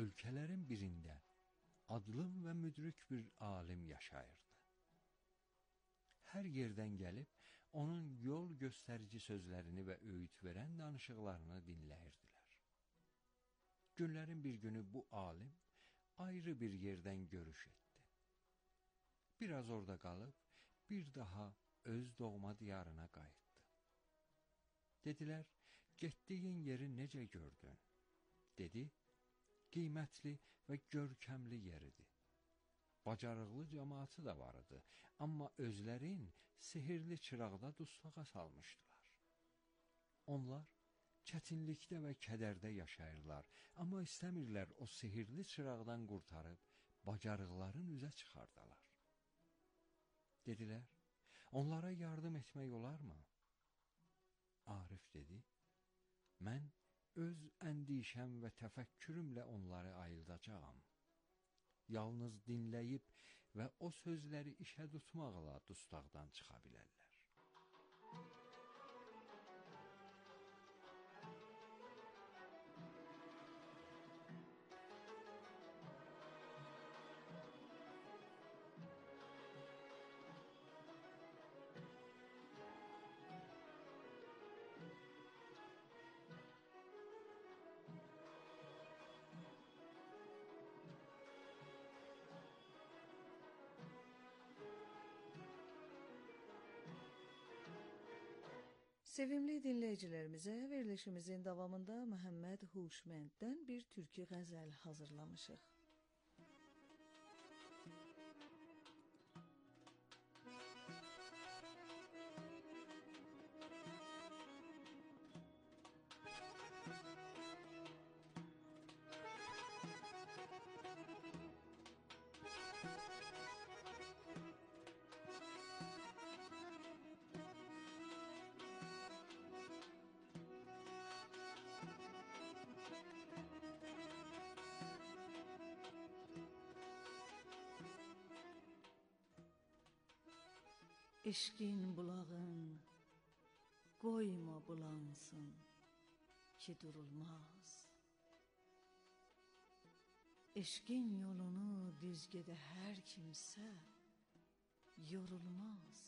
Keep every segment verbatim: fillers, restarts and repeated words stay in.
ölkələrin birində adlım və müdrik bir alim yaşayırdı. Hər yerdən gəlib onun yol göstərici sözlərini və öğüt verən danışıqlarını dinləyirdilər. Günlərin bir günü bu alim ayrı bir yerdən görüş etdi. Biraz orada qalıb bir daha öz doğma diyarına qayıtdı. Dedilər, getdiyin yeri necə gördün? Dedi, qiymətli və görkəmli yeridir. Bacarıqlı cəmaatı da var idi, amma özlərin sihirli çıraqda dustlağa salmışdılar. Onlar çətinlikdə və kədərdə yaşayırlar, amma istəmirlər o sihirli çıraqdan qurtarıb bacarıqların üzə çıxardalar. Dedilər, onlara yardım etmək olarmı? Arif dedi, mən öz əndişəm və təfəkkürümlə onları ayıldacağam. Yalnız dinləyib və o sözləri işə tutmaqla dustaqdan çıxa bilərlər. Sevimli dinləyicilərimizə verilişimizin davamında Məhəmməd Huşmənddən bir türkü qəzəl hazırlamışıq. Eşqin bulağın qoyma bulansın ki durulmaz. Eşqin yolunu düz gedə hər kimsə yorulmaz.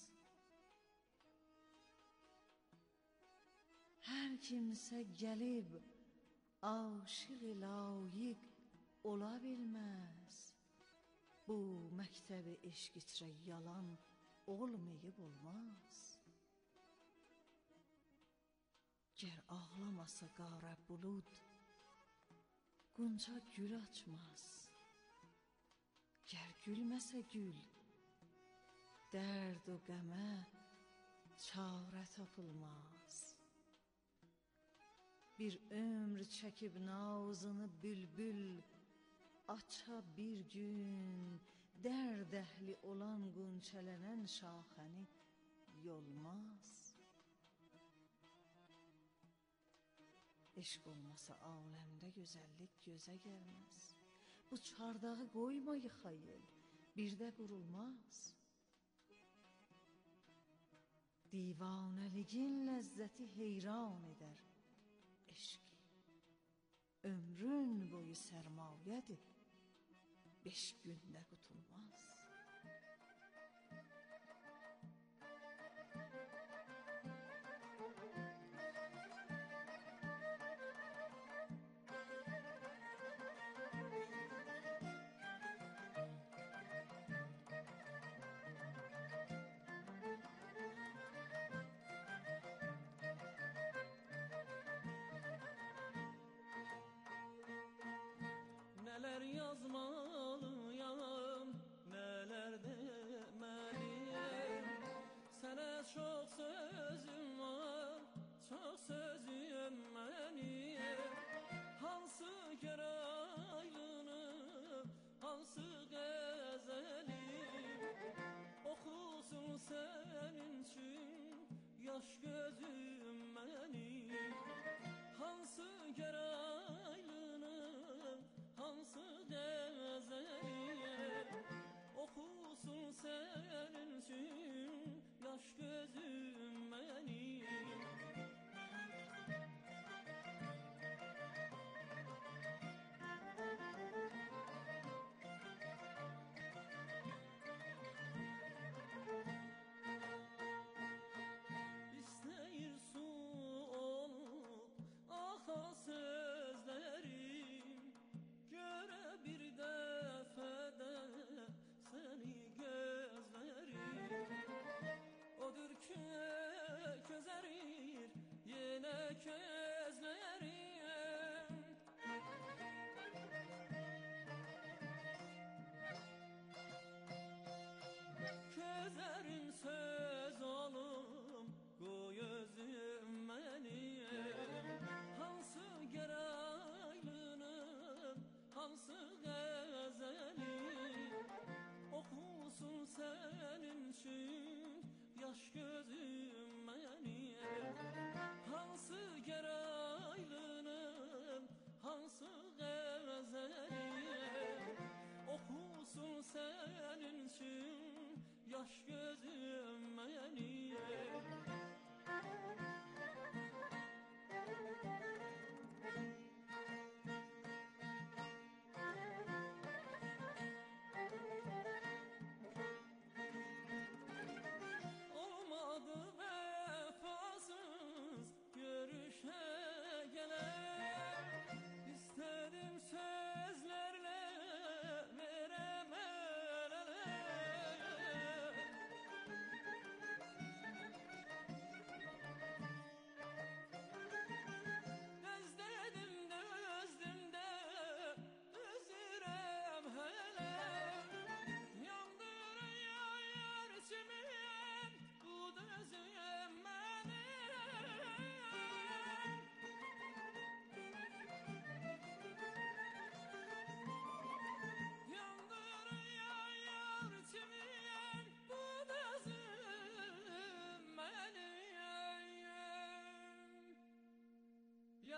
Hər kimsə gəlib aşığı layiq ola bilməz. Bu məktəbi eşq içrə yalan olmayıb olmaz. Gər ağlamasa qara bulud, qunca gül açmaz. Gər gülməsə gül, dərd o qəmə çarə tapılmaz. Bir ömr çəkib nazını bülbül, aça bir gün dərd əhli olan qunçələnən şaxəni yolmaz. Eşq olmasa aləmdə gözəllik gözə gəlməz. Bu çardağı qoyma yıxayıl, bir də qurulmaz. Divanəliyin ləzzəti heyran edər eşqi. Ömrün boyu sərmayədir, beş gündə qutulmaz. Neler yazmalıyam, neler demeliyim. Sana çok sözüm var, çok sözüm benim. Hansı geraylını, hansı gazelim okusun senin için, yaş gözüm benim. Hansı geraylını, hansı gazelim okusun senin için, yaş gözüm benim.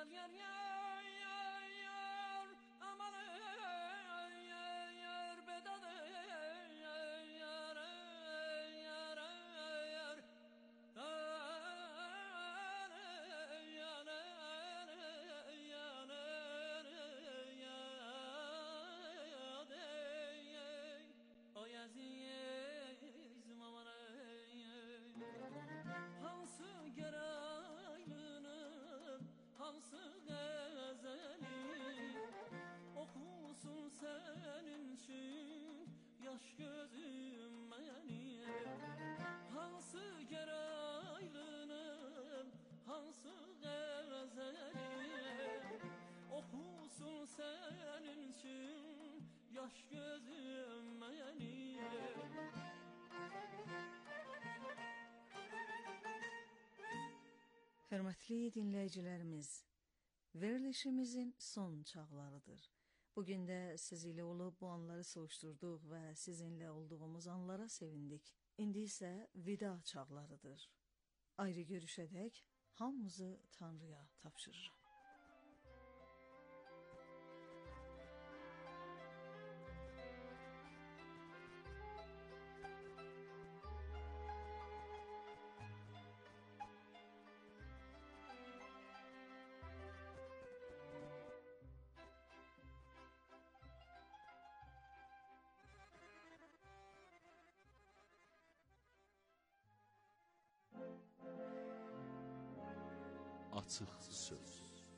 Yar yar yar yar yar aman ey yar yar bedadı yar yar yar yar yar o yaziz aman hansı geraylının hansı gazeli okusun senin için yaş gözüm benim hansı geraylının hansı gazeli okusun senin için yaş gözüm benim. Hörmətli dinləyicilərimiz, verilişimizin son çağlarıdır. Bugün də siz ilə olub bu anları soğuşdurduq və sizinlə olduğumuz anlara sevindik. İndi isə vida çağlarıdır. Ayrı görüşədək hamımızı Tanrıya tapşırıram. Açıq söz.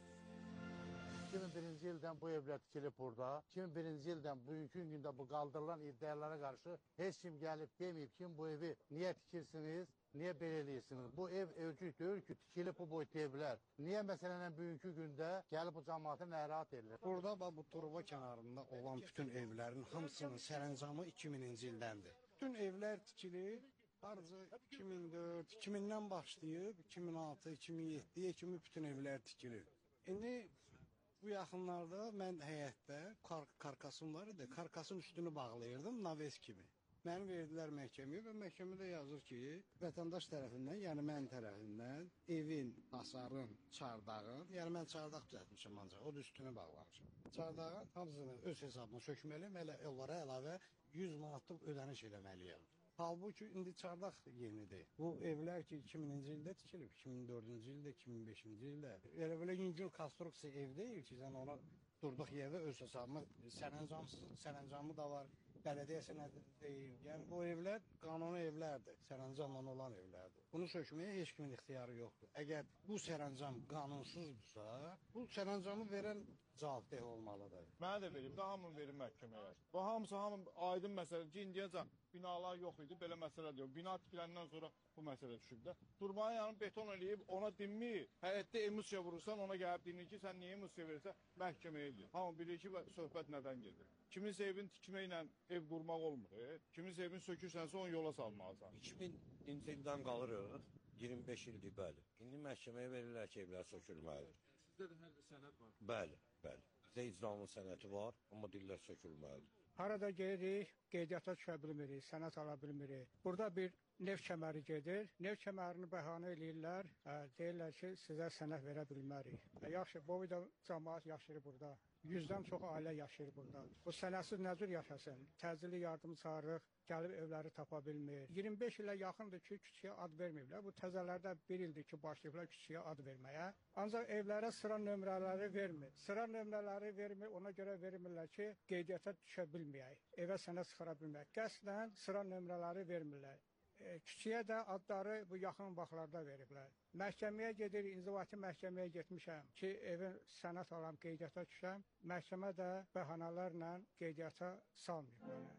iki min birinci ildən bu evlər tikilib burada. iki min birinci ildən bugünkü gündə bu qaldırılan iddialara qarşı heç kim gəlib deməyib kim bu evi niyə tikirsiniz, niyə belə eləyirsiniz. Bu ev ölçük deyil ki, tikilib bu boyda evlər. Niyə məsələn bugünkü gündə gəlib bu cəmaatı narahat edilir? Burada bu turba kənarında olan bütün evlərin hamısının sərəncamı iki mininci ildəndir. Bütün evlər tikilib. Harca iki min dörd, iki mindən başlayıb, iki min altı, iki min yeddiyə kimi bütün evlər tikilir. İndi bu yaxınlarda mən həyətdə kar karkasım var idi, karkasın üstünü bağlayırdım naves kimi. Məni verdilər məhkəməyə və məhkəmədə yazır ki, vətəndaş tərəfindən, yəni mən tərəfindən evin, hasarın, çardağın, yəni mən çardaq düzəltmişəm ancaq, o da üstünü bağlamışam. Çardağın hamısını öz hesabına sökməliyəm, elə onlara əlavə yüz manatlıq ödəniş eləməliyəm. Halbuki indi çardaq yenidir. Bu evlər ki iki mininci ildə tikilib, iki min dördüncü ildə, iki min beşinci ildə. Elə belə yüngül konstruksiya ev deyil ki, sən ona durduq yerdə öz hesabına sərəncamsız, sərəncamı da var, bələdiyyə sənədi deyil. Yəni bu evlər qanuni evlərdir, sərəncamla olan evlərdir. Bunu sökməyə heç kimin ixtiyarı yoxdur. Əgər bu sərəncam qanunsuzdursa, bu sərəncamı verən cavabdeh olmalıdır. Mənə də verib, daha hamını verim məhkəməyə. Bu hamısı hamı aydın məsələ ki, indiyəcən binalar yox idi, belə məsələ deyil. Bina tikiləndən sonra bu məsələ düşüb də. Durmaya yanı beton eləyib, ona dinmir. Həyətdə emulsiya vurursan, ona gəlib dinir ki, sən niyə emulsiya verirsən, məhkəməyə edir. Hamı bilir ki, söhbət nədən gedir. Kiminsə evin tikməklə ev qurmaq olmur. E? Kiminsə evin sökürsənsə onu yola salmalısan. iki mininci ildən qalırıq, iyirmi beş ildir, bəli. İndi məhkəməyə verirlər ki, evlər sökülməlidir. Sizdə də hər bir sənəd var. Bəli, bəli. Bizdə icranın sənəti var, amma dillər sökülməlidir. Harada gedirik, qeydiyyata düşə bilmirik, sənət ala bilmirik. Burada bir neft kəməri gedir, neft kəmərini bəhanə eləyirlər, hə, deyirlər ki, sizə sənət verə bilmərik. Hə, yaxşı, bu da cəmaat yaşayır burada. Yüzdən çox ailə yaşayır burada. Bu sənətsiz nə cür yaşasın? Təcili yardım çağırırıq, gəlib evləri tapa bilmir. iyirmi beş ilə yaxındır ki, küçüyə ad verməyiblər. Bu təzələrdə bir ildir ki, başlayıblar küçüyə ad verməyə. Ancaq evlərə sıra nömrələri vermir. Sıra nömrələri vermir, ona görə vermirlər ki, qeydiyyata düşə bilməyək, evə sənət çıxara bilməyək. Qəsdən sıra nömrələri vermirlər. E, küçüyə də adları bu yaxın vaxtlarda veriblər. Məhkəməyə gedir, inzibati məhkəməyə getmişəm ki, evin sənət alam, qeydiyyata düşəm. Məhkəmə də bəhanələrlə qeydiyyata salmıyor mənə.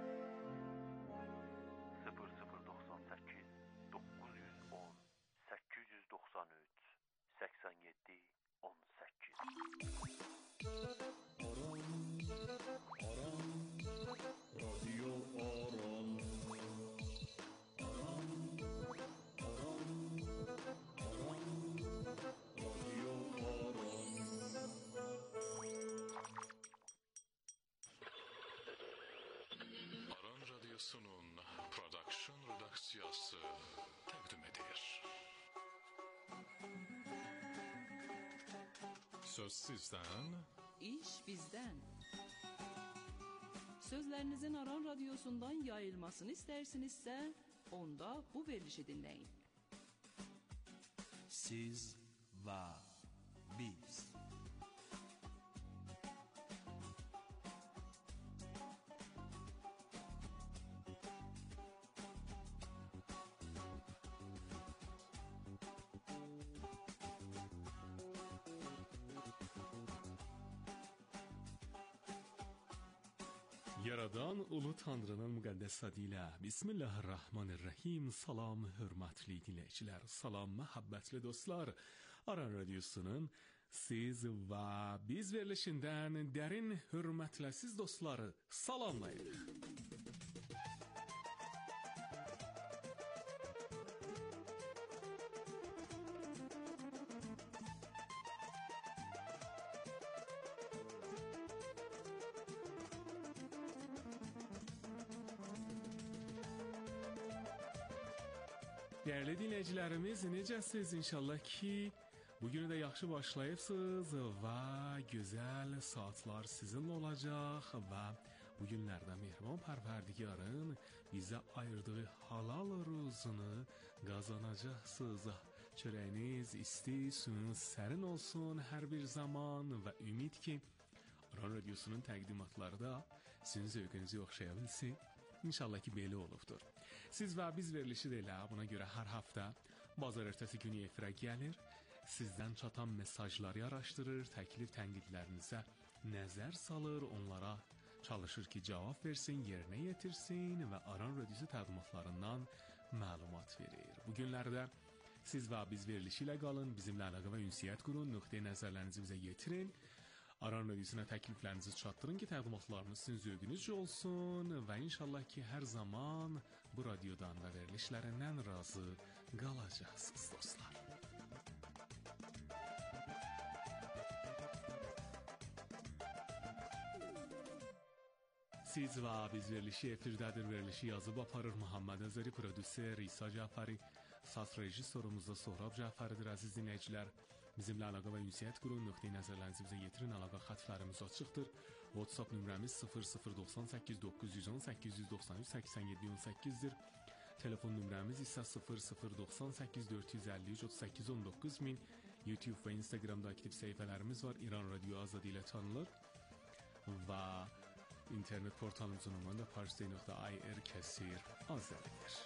sıfır sıfır doxsan səkkiz doqquz yüz on səkkiz yüz doxsan üç səksən yeddi on səkkiz. Radio Aran. Aran Radyosu'nun Production Redaksiyası təqdim edir. Söz sizden, İş bizden. Sözlerinizin Aran Radyosu'ndan yayılmasını istersinizse onda bu verilişi dinleyin. Siz ve biz. Yaradan Ulu Tanrı'nın müqəddəs adıyla Bismillahirrahmanirrahim. Salam hörmətli dinləyicilər, salam məhəbbətli dostlar. Aran Radyosu'nun siz və biz verilişindən dərin hörmətlə siz dostları salamlayırıq. Değerli dinleyicilerimiz, necəsiz? İnşallah ki bugünü de yaxşı başlayıbsınız ve güzel saatler sizinle olacak ve bugünlerde Mehriban Pərverdigarın bize ayırdığı halal ruzunu kazanacaksınız. Çörəyiniz isti, suyunuz sərin olsun her bir zaman ve ümid ki Aran Radyosu'nun təqdimatları da sizin zövqünüzü oxşayabilsin. İnşallah ki belə olubdur. Siz və biz verilişi də elə buna görə hər hafta bazar ertəsi günü efirə gəlir, sizdən çatan mesajları araşdırır, təklif tənqidlərinizə nəzər salır, onlara çalışır ki cavab versin, yerinə yetirsin və Aran Radyosu təqdimatlarından məlumat verir. Bu günlərdə siz və biz verilişi ilə qalın, bizimlə əlaqə və ünsiyyət qurun, nöqteyi nəzərlərinizi bizə yetirin. Aran Radyosu'na təkliflərinizi çatdırın ki, təqdimatlarınız sizin zövqünüzcə olsun və inşallah ki, hər zaman bu radyodan və verilişlərindən razı qalacaqsınız dostlar. Siz və biz verilişi efirdədir, verilişi yazıb aparır Muhammed Əzəri, prodüser İsa Cəfəri, sas rejissorumuzda Sohrab Cəfəridir, əziz dinləyicilər. Bizimlə əlaqə və ünsiyyət qurun, nöqteyi nəzərlərinizi bizə yetirin, əlaqə xətlərimiz açıqdır. WhatsApp nömrəmiz sıfır sıfır doxsan səkkiz doqquz yüz on səkkiz yüz doxsan üç səksən yeddi on səkkizdir. Telefon nömrəmiz isə sıfır sıfır doxsan səkkiz dörd yüz əlli üç otuz səkkiz on doqquz min. YouTube və Instagramda aktiv səhifələrimiz var. İran Radio Azad ilə tanınır. Və internet portalımızın ünvanı da parsi nöqtə ir kəsir azəlidir.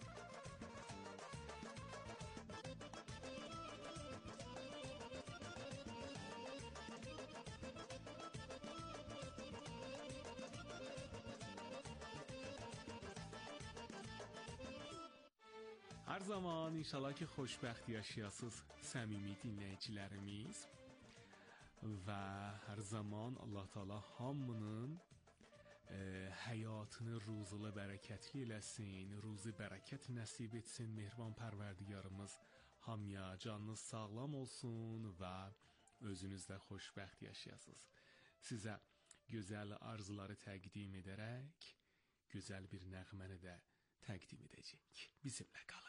Her zaman inşallah ki xoşbəxt yaşayasınız səmimi dinləyicilərimiz və hər zaman Allah Taala hamının e, həyatını ruzulu bərəkətli eləsin, ruzi bərəkət nəsib etsin. Mehriban Pərverdigarımız hamıya canınız sağlam olsun və özünüzdə xoşbəxt yaşayasınız. Sizə gözəl arzuları təqdim edərək gözəl bir nəğməni də təqdim edəcək. Bizimlə qalın.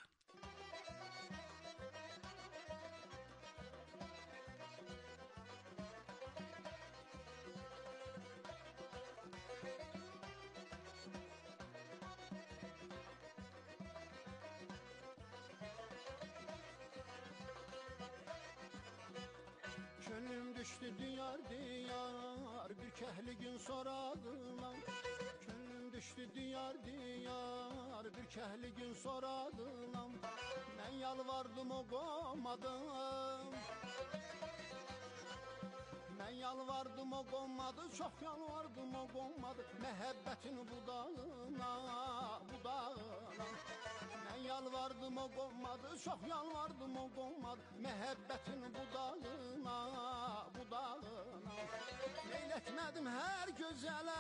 Könlüm düştü diyar diyar bir kehli gün soradılar. Könlüm düştü diyar diyar bir kehli gün soradılar. Ben yalvardım o qomadım. Ben yalvardım o qonmadı, çok yalvardım o qonmadı. Məhəbbətin budağına, budağına. Ben yalvardım o qonmadı, çok yalvardım o qonmadı. Məhəbbətin budağına, budağına. Meyletmedim her gözələ,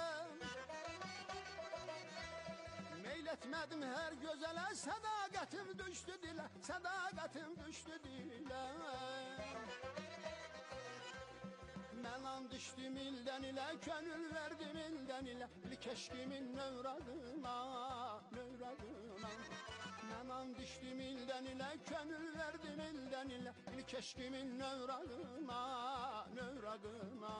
meyletmedim her gözələ. Sədaqətim düştü dilə, sədaqətim düştü dilə. Mən an düşdüm ildən ilə, könül verdim ildən ilə. Bil keşkimin növradına, növradına. Mən and içdim ildən ilə, könül verdim ildən ilə, ilk eşkimin növrağına, növrağına.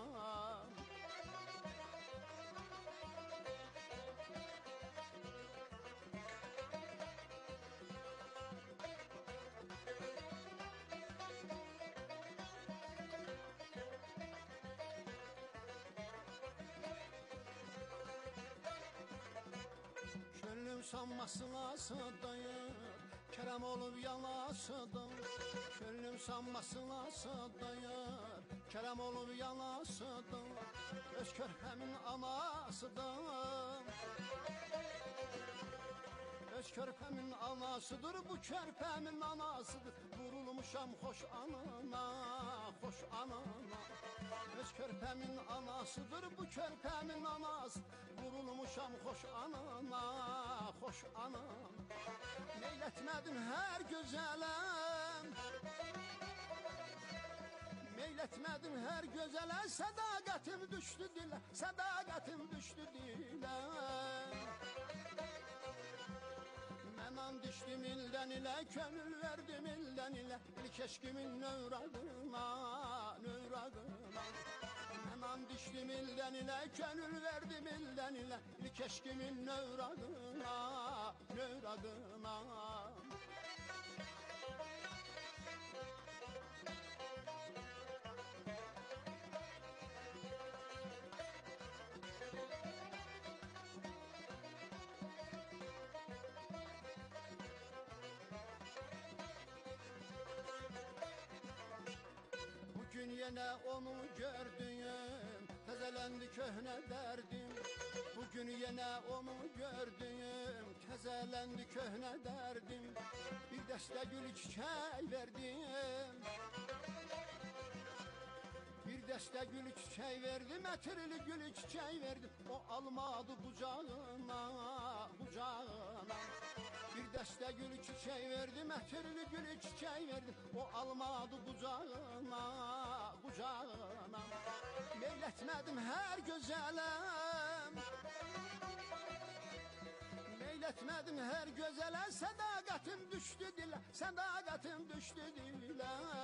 Könlüm sanmasına sığdayım, kerem olup yalasıdım. Könlüm sanmasına sığdayım, kerem olup yalasıdım. Öz körpemin anasıdım. Öz körpemin anasıdır, bu körpemin anasıdır. Vurulmuşam hoş anana, hoş anana. Öz körpemin anasıdır, bu körpemin anası. Vurulmuşam hoş anana, hoş anana. Meyletmedin her güzelem, meyletmedin her güzele. Sadakatim düştü dile, sadakatim düştü dile. Mən and içdim ildən ilə, könül verdim ildən ilə, ilk eşkimin növrağına, növrağına. Mən and içdim ildən ilə, könül verdim ildən ilə, ilk eşkimin növrağına, növrağına. Bugün yine onu gördüm, tezelendi köhne derdim. Bugün yine onu gördüm, tezelendi köhne derdim. Bir deste gül çiçeği verdim, bir deste gül çiçeği verdim, etirli gül çiçeği verdim. O almadı kucağına, kucağına. Bir deste gül çiçeği verdim, etirli gül çiçeği verdim. O almadı kucağına, kucağına. Meyletmedim her güzelem, meyletmedim her güzele. Sadakatim düştü dile, sadakatim düştü dile.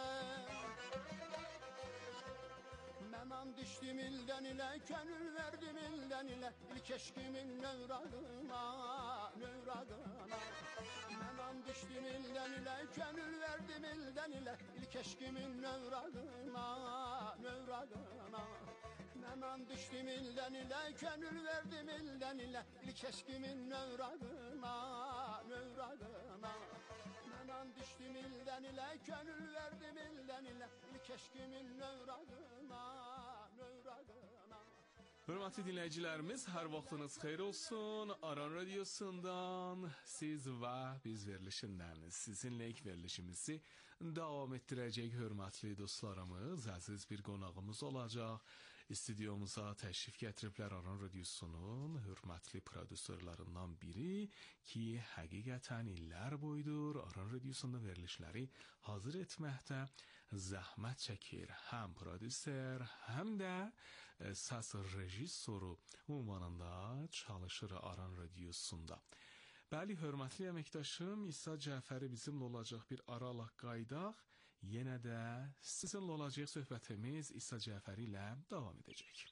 Mən and içdim ildən ilə, könül verdim ildən ilə, ilk eşkimin növrağına, növrağına. Mən and içdim ildən ilə, könül verdim ildən ilə, ilk eşkimin növrağına, növrağına. Mən and içdim ildən ilə, könül verdim ildən ilə, ilk eşkimin növrağına, növrağına. Mən and içdim ildən ilə, könül verdim ildən ilə, ilk eşkimin növrağına, növrağına. Hörmətli dinləyicilərimiz, hər vaxtınız xeyir olsun. Aran Radiosundan siz və biz verilişindən sizinlə ilk verilişimizi davam etdirəcək hörmətli dostlarımız, əziz bir qonağımız olacaq. Stüdyomuza təşrif gətiriblər Aran Radiosunun hörmətli prodüserlərindən biri ki, həqiqətən illər boydur Aran Radiosunda verilişləri hazır etməkdə zəhmət çəkir. Həm prodüser, həm də səs rejissoru ünvanında çalışır Aran Radiosunda. Bəli, hörmətli əməkdaşım İsa Cəfəri bizimlə olacaq, bir aralıq qaydaq. Yenə də sizinlə olacaq söhbətimiz İsa Cəfəri ilə davam edəcək.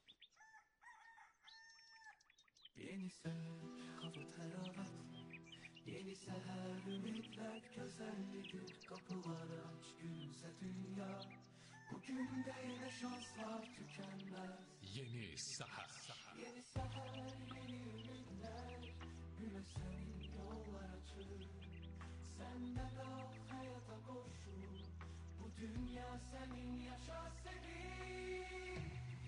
Yeni seher, hava təravət, yeni seher, ümitler, güzellik, kapılar aç, gülümse dünya. Bugün de yine şanslar tükenmez. Yeni seher. Yeni seher, yeni ümitler, güne senin yollar açır. Sen de kal hayata koşur, bu dünya senin, yaşa senin.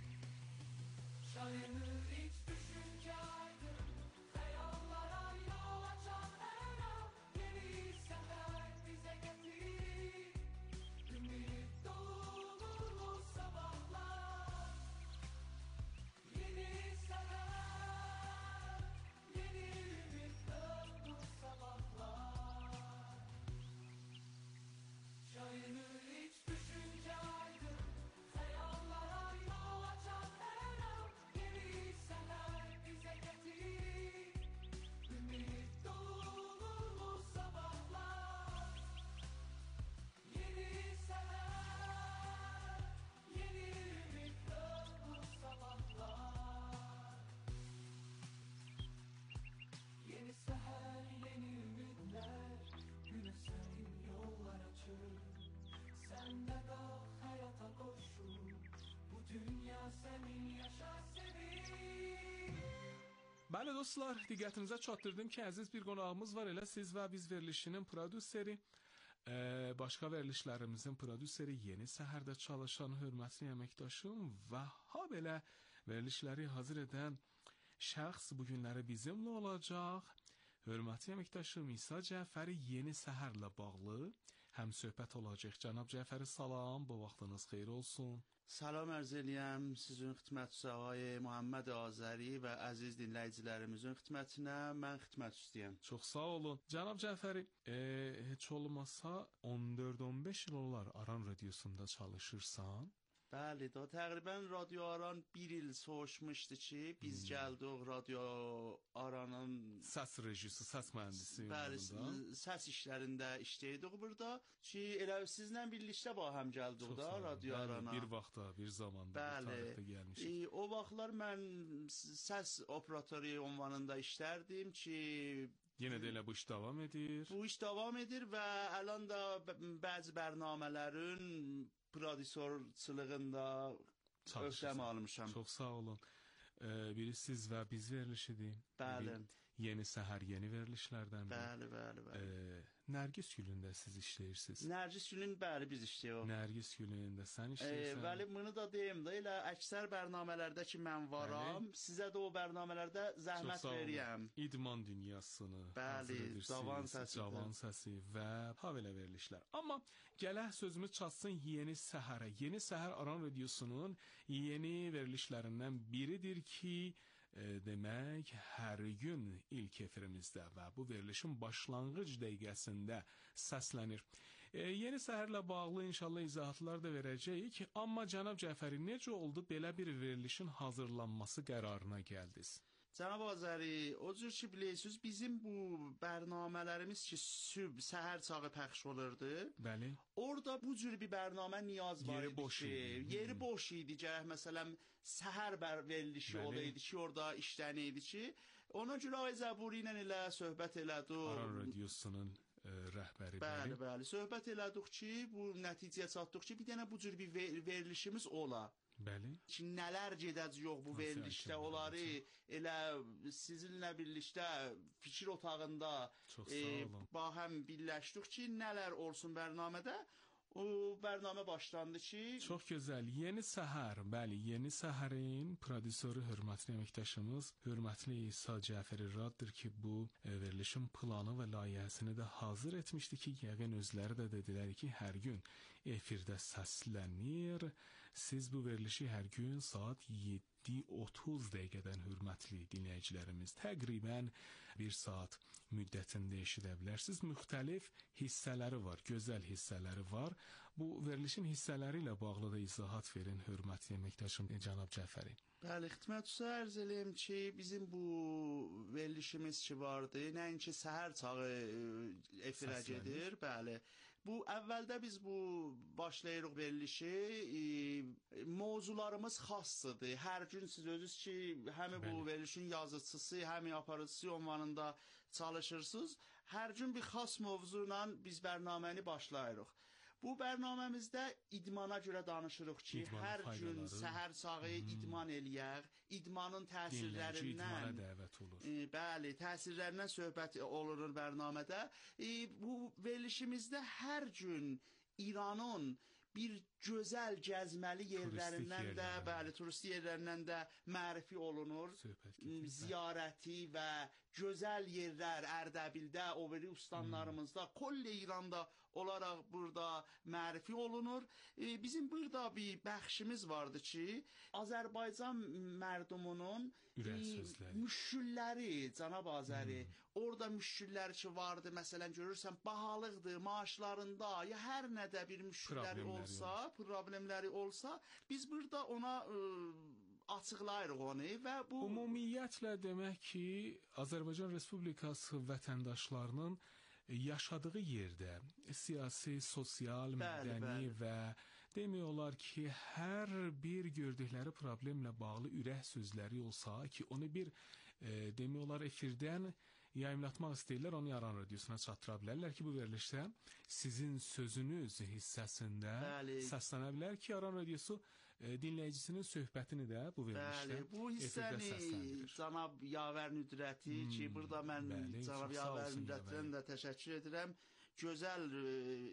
Şayanır hiç düşünce aydın, hayallara yol açan her an. Yeni seher bize getir, ümit dolu nurlu sabahlar. Yeni seher, yeni ümit dolu sabahlar. Şayanır hiç düşünce aydın, Önünde kalk hayata koşun. Bu dünya senin, yaşa sevin. Bəli dostlar, diqqətinizə çatdırdım ki, əziz bir qonağımız var, elə siz və biz verilişinin prodüseri, e, başqa verilişlərimizin prodüseri, Yeni Səhərdə çalışan hörmətli əməkdaşım və ha belə verilişləri hazır edən şəxs bu günləri bizimlə olacaq. Hörmətli əməkdaşım İsa Cəfəri Yeni Səhərlə bağlı həm söhbət olacaq. Cənab Cəfəri salam, bu vaxtınız xeyir olsun. Salam arz eləyəm sizin xidmətçisi ağay Muhammed Azəri və əziz dinləyicilərimizin xidmətinə. Mən xidmət istəyirəm. Çox sağ olun. Cənab Cəfəri, e, heç olmasa on dörd on beş il olar Aran radiosunda çalışırsan? Bəli, da təqribən Radio Aran bir il soğuşmuşdu ki, biz hmm. gəldik Radio Aranın səs rejisi, səs mühəndisi. Bəli, səs işlərində işləyirdik burada ki, elə sizlə birlikdə bahəm gəldik da Radio Arana. Bir vaxtda, bir zamanda, bəli, bir tarixdə gəlmişik. E, o vaxtlar mən səs operatoru ünvanında işlərdim ki, yenə də elə bu iş davam edir. Bu iş davam edir və əlan da bəzi bərnamələrin prodüserçılığında öhdəm almışam. Çox sağ olun. Ee, biri siz və biz verilişidir. Bəli. Yeni Səhər, yeni verilişlərdən. Bəli, bəli, bəli. Ee, Nərgiz Gülündə siz işləyirsiniz. Nərgiz Gülün bəli biz işləyirik. Nərgiz Gülündə sən işləyirsən. E, bəli, bunu da deyim də, elə əksər bərnamələrdə ki mən varam, bəli. Sizə də o bərnamələrdə zəhmət verirəm. İdman dünyasını bəli, cavan səsi, cavan səsi və ha belə verilişlər. Amma gələk sözümüz çatsın Yeni Səhərə. Yeni Səhər Aran radiosunun yeni verilişlərindən biridir ki, E, demək, hər gün ilk efirimizdə və bu verilişin başlanğıc dəqiqəsində səslənir. E, yeni səhərlə bağlı inşallah izahatlar da verəcəyik. Amma cənab Cəfəri, necə oldu belə bir verilişin hazırlanması qərarına gəldiniz? Cənab Azəri, o cür ki bilirsiniz, bizim bu bərnamələrimiz ki süb, səhər çağı pəxş olurdu. Bəli. Orada bu cür bir bərnamə niyaz var yeri idi boş ki, idi. yeri boş idi ki, məsələn, səhər verilişi olaydı ki, orada işlənəydi ki, ona görə Ay Zəburi ilə elə söhbət elədik. Aran radiosunun e, rəhbəri. Bəli, bəli, söhbət elədik ki, bu nəticəyə çatdıq ki, bir dənə bu cür bir ver verilişimiz ola. Bəli. Ki nələr gedəcək bu verilişdə, onları elə sizinlə birlikdə fikir otağında e, bahəm birləşdik ki, nələr olsun bərnamədə. O bərnamə başlandı ki... Çox gözəl. Yeni Səhər, bəli, Yeni Səhərin prodüsörü hörmətli əməkdaşımız, hörmətli İsa Cəfəri Raddır ki, bu e, verilişin planı və layihəsini də hazır etmişdi ki, yəqin özləri də dedilər ki, hər gün efirdə səslənir. Siz bu verilişi hər gün saat yeddi otuz dəqiqədən hörmətli dinləyicilərimiz təqribən bir saat müddətində eşidə bilərsiniz. Müxtəlif hissələri var, gözəl hissələri var. Bu verilişin hissələri ilə bağlı da izahat verin hörmətli əməkdaşım cənab Cəfəri. Bəli, xidmətçisi ərz eləyim ki, bizim bu verilişimiz ki vardı, nəinki səhər çağı efirə gedir, bəli. Bu əvvəldə biz bu başlayırıq verilişi, e, mövzularımız xassıdır. Hər gün siz özünüz ki, həmi bu verilişin yazıcısı, həmi aparıcısı ünvanında çalışırsınız. Hər gün bir xas mövzuyla biz bərnaməni başlayırıq. Bu bərnaməmizdə idmana görə danışırıq ki, İdmanın hər faydaları. Gün səhər çağı hmm. idman eləyək, idmanın təsirlərindən, dəvət olur. E, bəli, təsirlərindən söhbət olur bərnamədə. E, bu verilişimizdə hər gün İranın bir gözəl gəzməli yerlərindən də, bəli, turisti yerlərindən də mərifi olunur. Ziyarəti və gözəl yerlər Ərdəbildə, o biri ustanlarımızda, hmm. Kollə İranda olaraq burada mərifi olunur. E, bizim burada bir bəxşimiz vardı ki, Azərbaycan mərdumunun e, müşkülləri, cənab Azəri, hmm. orada müşküllər ki vardı, məsələn, görürsən, bahalıqdır, maaşlarında, ya hər nədə bir müşkülləri olsa, problemləri olsa, biz burada ona e, açıqlayırıq onu və bu... Ümumiyyətlə demək ki, Azərbaycan Respublikası vətəndaşlarının yaşadığı yerdə siyasi, sosial, bəli, mədəni bəli. Və demək olar ki, hər bir gördükləri problemlə bağlı ürək sözləri olsa ki, onu bir e, demək olar efirdən yayımlatmaq istəyirlər, onu Yaran Radiosuna çatdıra bilərlər ki, bu verilişdə sizin sözünüz hissəsində Bəli. səslənə bilər ki, Yaran Radiosu e, dinləyicisinin söhbətini də bu verilişdə Bəli, bu hissəni cənab Yavər Nüdrəti hmm, ki, burada mən bəli, cənab Yavər Nüdrətinə də təşəkkür edirəm. Gözəl e,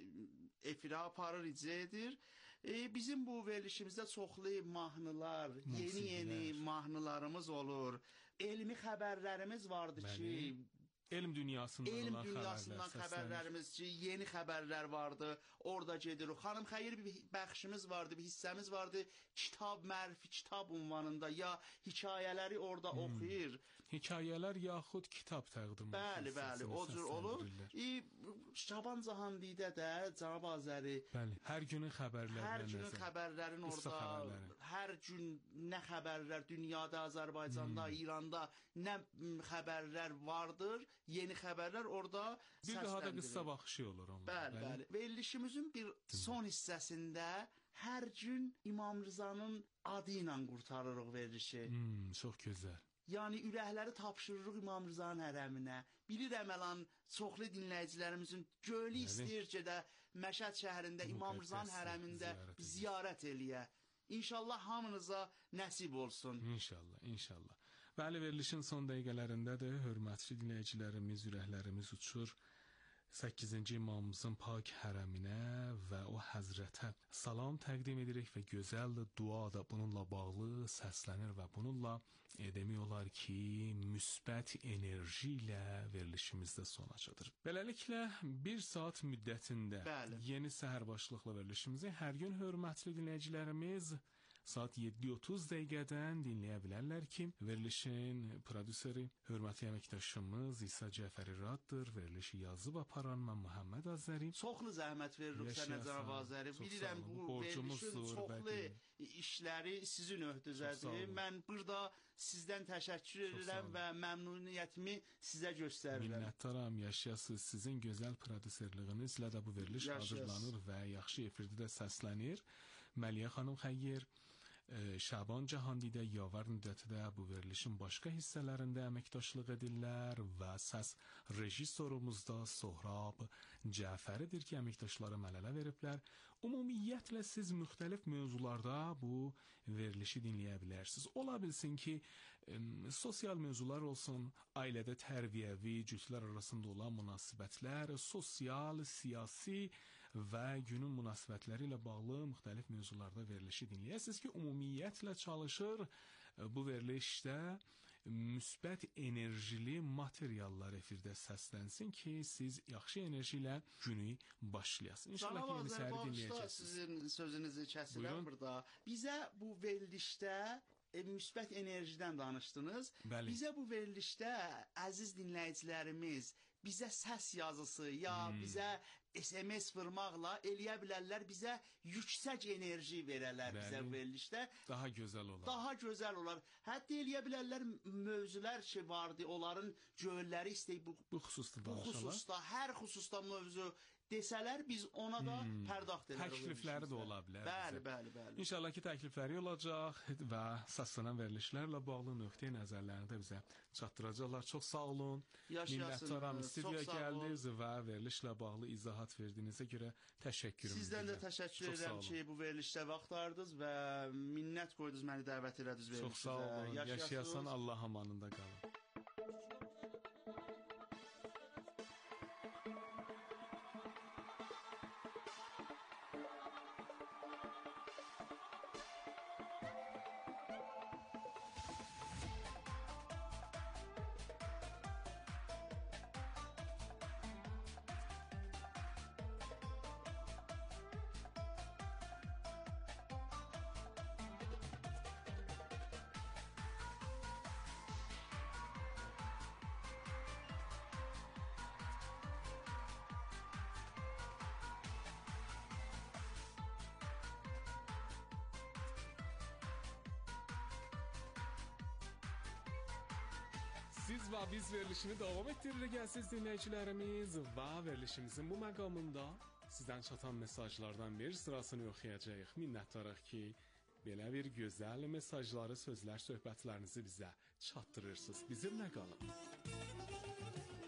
efirə aparır, icra edir. E, bizim bu verilişimizdə çoxlu mahnılar, yeni-yeni mahnılarımız olur. Elmi xəbərlərimiz vardı bəli. Ki, elm dünyasından, elm olan dünyasından xəbərlər, xəbərlərimiz ki, yeni xəbərlər vardı. Orada gedir. Xanım Xeyir bir bəxşimiz vardı, bir hissəmiz vardı. Kitab mərfi kitab ünvanında ya hekayələri orada hmm. oxuyur. Hekayələr yaxud kitab təqdim. Bəli, bəli, o cür olur. E, Şaban Cahandidə də Cənab Azəri. Bəli, hər günün xəbərləri. Hər günün xəbərlərin orada, xəbərləri. Hər gün nə xəbərlər dünyada, Azərbaycanda, hmm. İranda nə xəbərlər vardır, yeni xəbərlər orada bir daha da qısa baxışı olur onlar. Bəli, bəli. Verilişimizin bir son hissəsində hər gün İmam Rızanın adı ilə qurtarırıq verilişi. Hmm, çox gözəl. Yəni ürəkləri tapşırırıq İmam Rızanın hərəminə. Bilirəm əlan çoxlu dinləyicilərimizin gölü istəyir ki də Məşəd şəhərində İmam Rızanın hərəmində ziyarət eləyə. İnşallah hamınıza nəsib olsun. İnşallah, inşallah. Bəli, verilişin son dəqiqələrindədir. Hörmətli dinləyicilərimiz, ürəklərimiz uçur səkkizinci imamımızın pak hərəminə və o həzrətə salam təqdim edirik və gözəl dua da bununla bağlı səslənir və bununla e, demək olar ki, müsbət enerji ilə verilişimizdə sona çatır. Beləliklə, bir saat müddətində Bəli. Yeni səhər başlıqlı verilişimizi hər gün hörmətli dinləyicilərimiz saat yeddi otuz dəqiqədən dinləyə bilərlər ki, verilişin prodüseri hörmətli əməkdaşımız İsa Cəfəri Raddır. Verilişi yazıb aparan mən Muhammed Azəri. Çoxlu zəhmət veririk sənə Cənab Azəri. Bilirəm bu verilişin çoxlu işləri sizin öhdüzədir. Mən burada sizdən təşəkkür edirəm və məmnuniyyətimi sizə göstərirəm. Minnətdaram, yaşayasınız. Sizin gözəl prodüserliyinizlə də bu veriliş hazırlanır və yaxşı efirdə də səslənir. Məliyə xanım Xəyyir, Şaban Cahandidə, Yavər Nüdrətidə bu verilişin başqa hissələrində əməkdaşlıq edirlər və səs rejissorumuzda Sohrab Cəfəridir ki, əməkdaşlara mələlə veriblər. Ümumiyyətlə siz müxtəlif mövzularda bu verilişi dinləyə bilərsiniz. Ola bilsin ki, sosial mövzular olsun, ailədə tərbiyəvi, cütlər arasında olan münasibətlər, sosial, siyasi və günün münasibətləri ilə bağlı müxtəlif mövzularda verilişi dinləyəsiniz ki, ümumiyyətlə çalışır bu verilişdə müsbət enerjili materiallar efirdə səslənsin ki, siz yaxşı enerji ilə günü başlayasınız. İnşallah ki, yeni səhəri dinləyəcəksiniz. Sizin sözünüzü kəsiləm burada. Bizə bu verilişdə e, müsbət enerjidən danışdınız. Bəli. Bizə bu verilişdə əziz dinləyicilərimiz bizə səs yazısı ya hmm. bizə S M S vurmaqla eləyə bilərlər, bizə yüksək enerji verələr Bəli. Bizə verilişdə. Daha gözəl olar. Daha gözəl olar. Hətta eləyə bilərlər mövzular ki vardı, onların gölləri istəyib bu, bu xüsusda bu xüsusda, hər xüsusda mövzu desələr biz ona da hmm. pərdaxt edərik. Təklifləri də ola bilər. Bəli, bəli, bəli. İnşallah ki, təklifləri olacaq və səslənən verilişlərlə bağlı nöqteyi nəzərlərini də bizə çatdıracaqlar. Çox sağ olun. Minnətdaram. Stüdiyoya gəldiniz və verilişlə bağlı izahat verdiyinizə görə təşəkkürüm. Sizdən də təşəkkür edirəm ki, bu verilişdə vaxt ayırdınız və minnət qoydunuz, məni dəvət elədiniz verilişə. Çox sağ olun. Yaşayasan Allah amanında qalın. Siz və biz verilişini davam etdiririk əziz dinləyicilərimiz və verilişimizin bu məqamında sizdən çatan mesajlardan bir sırasını oxuyacağıq. Minnətdarıq ki, belə bir gözəl mesajları, sözlər, söhbətlərinizi bizə çatdırırsınız. Bizimlə qalın.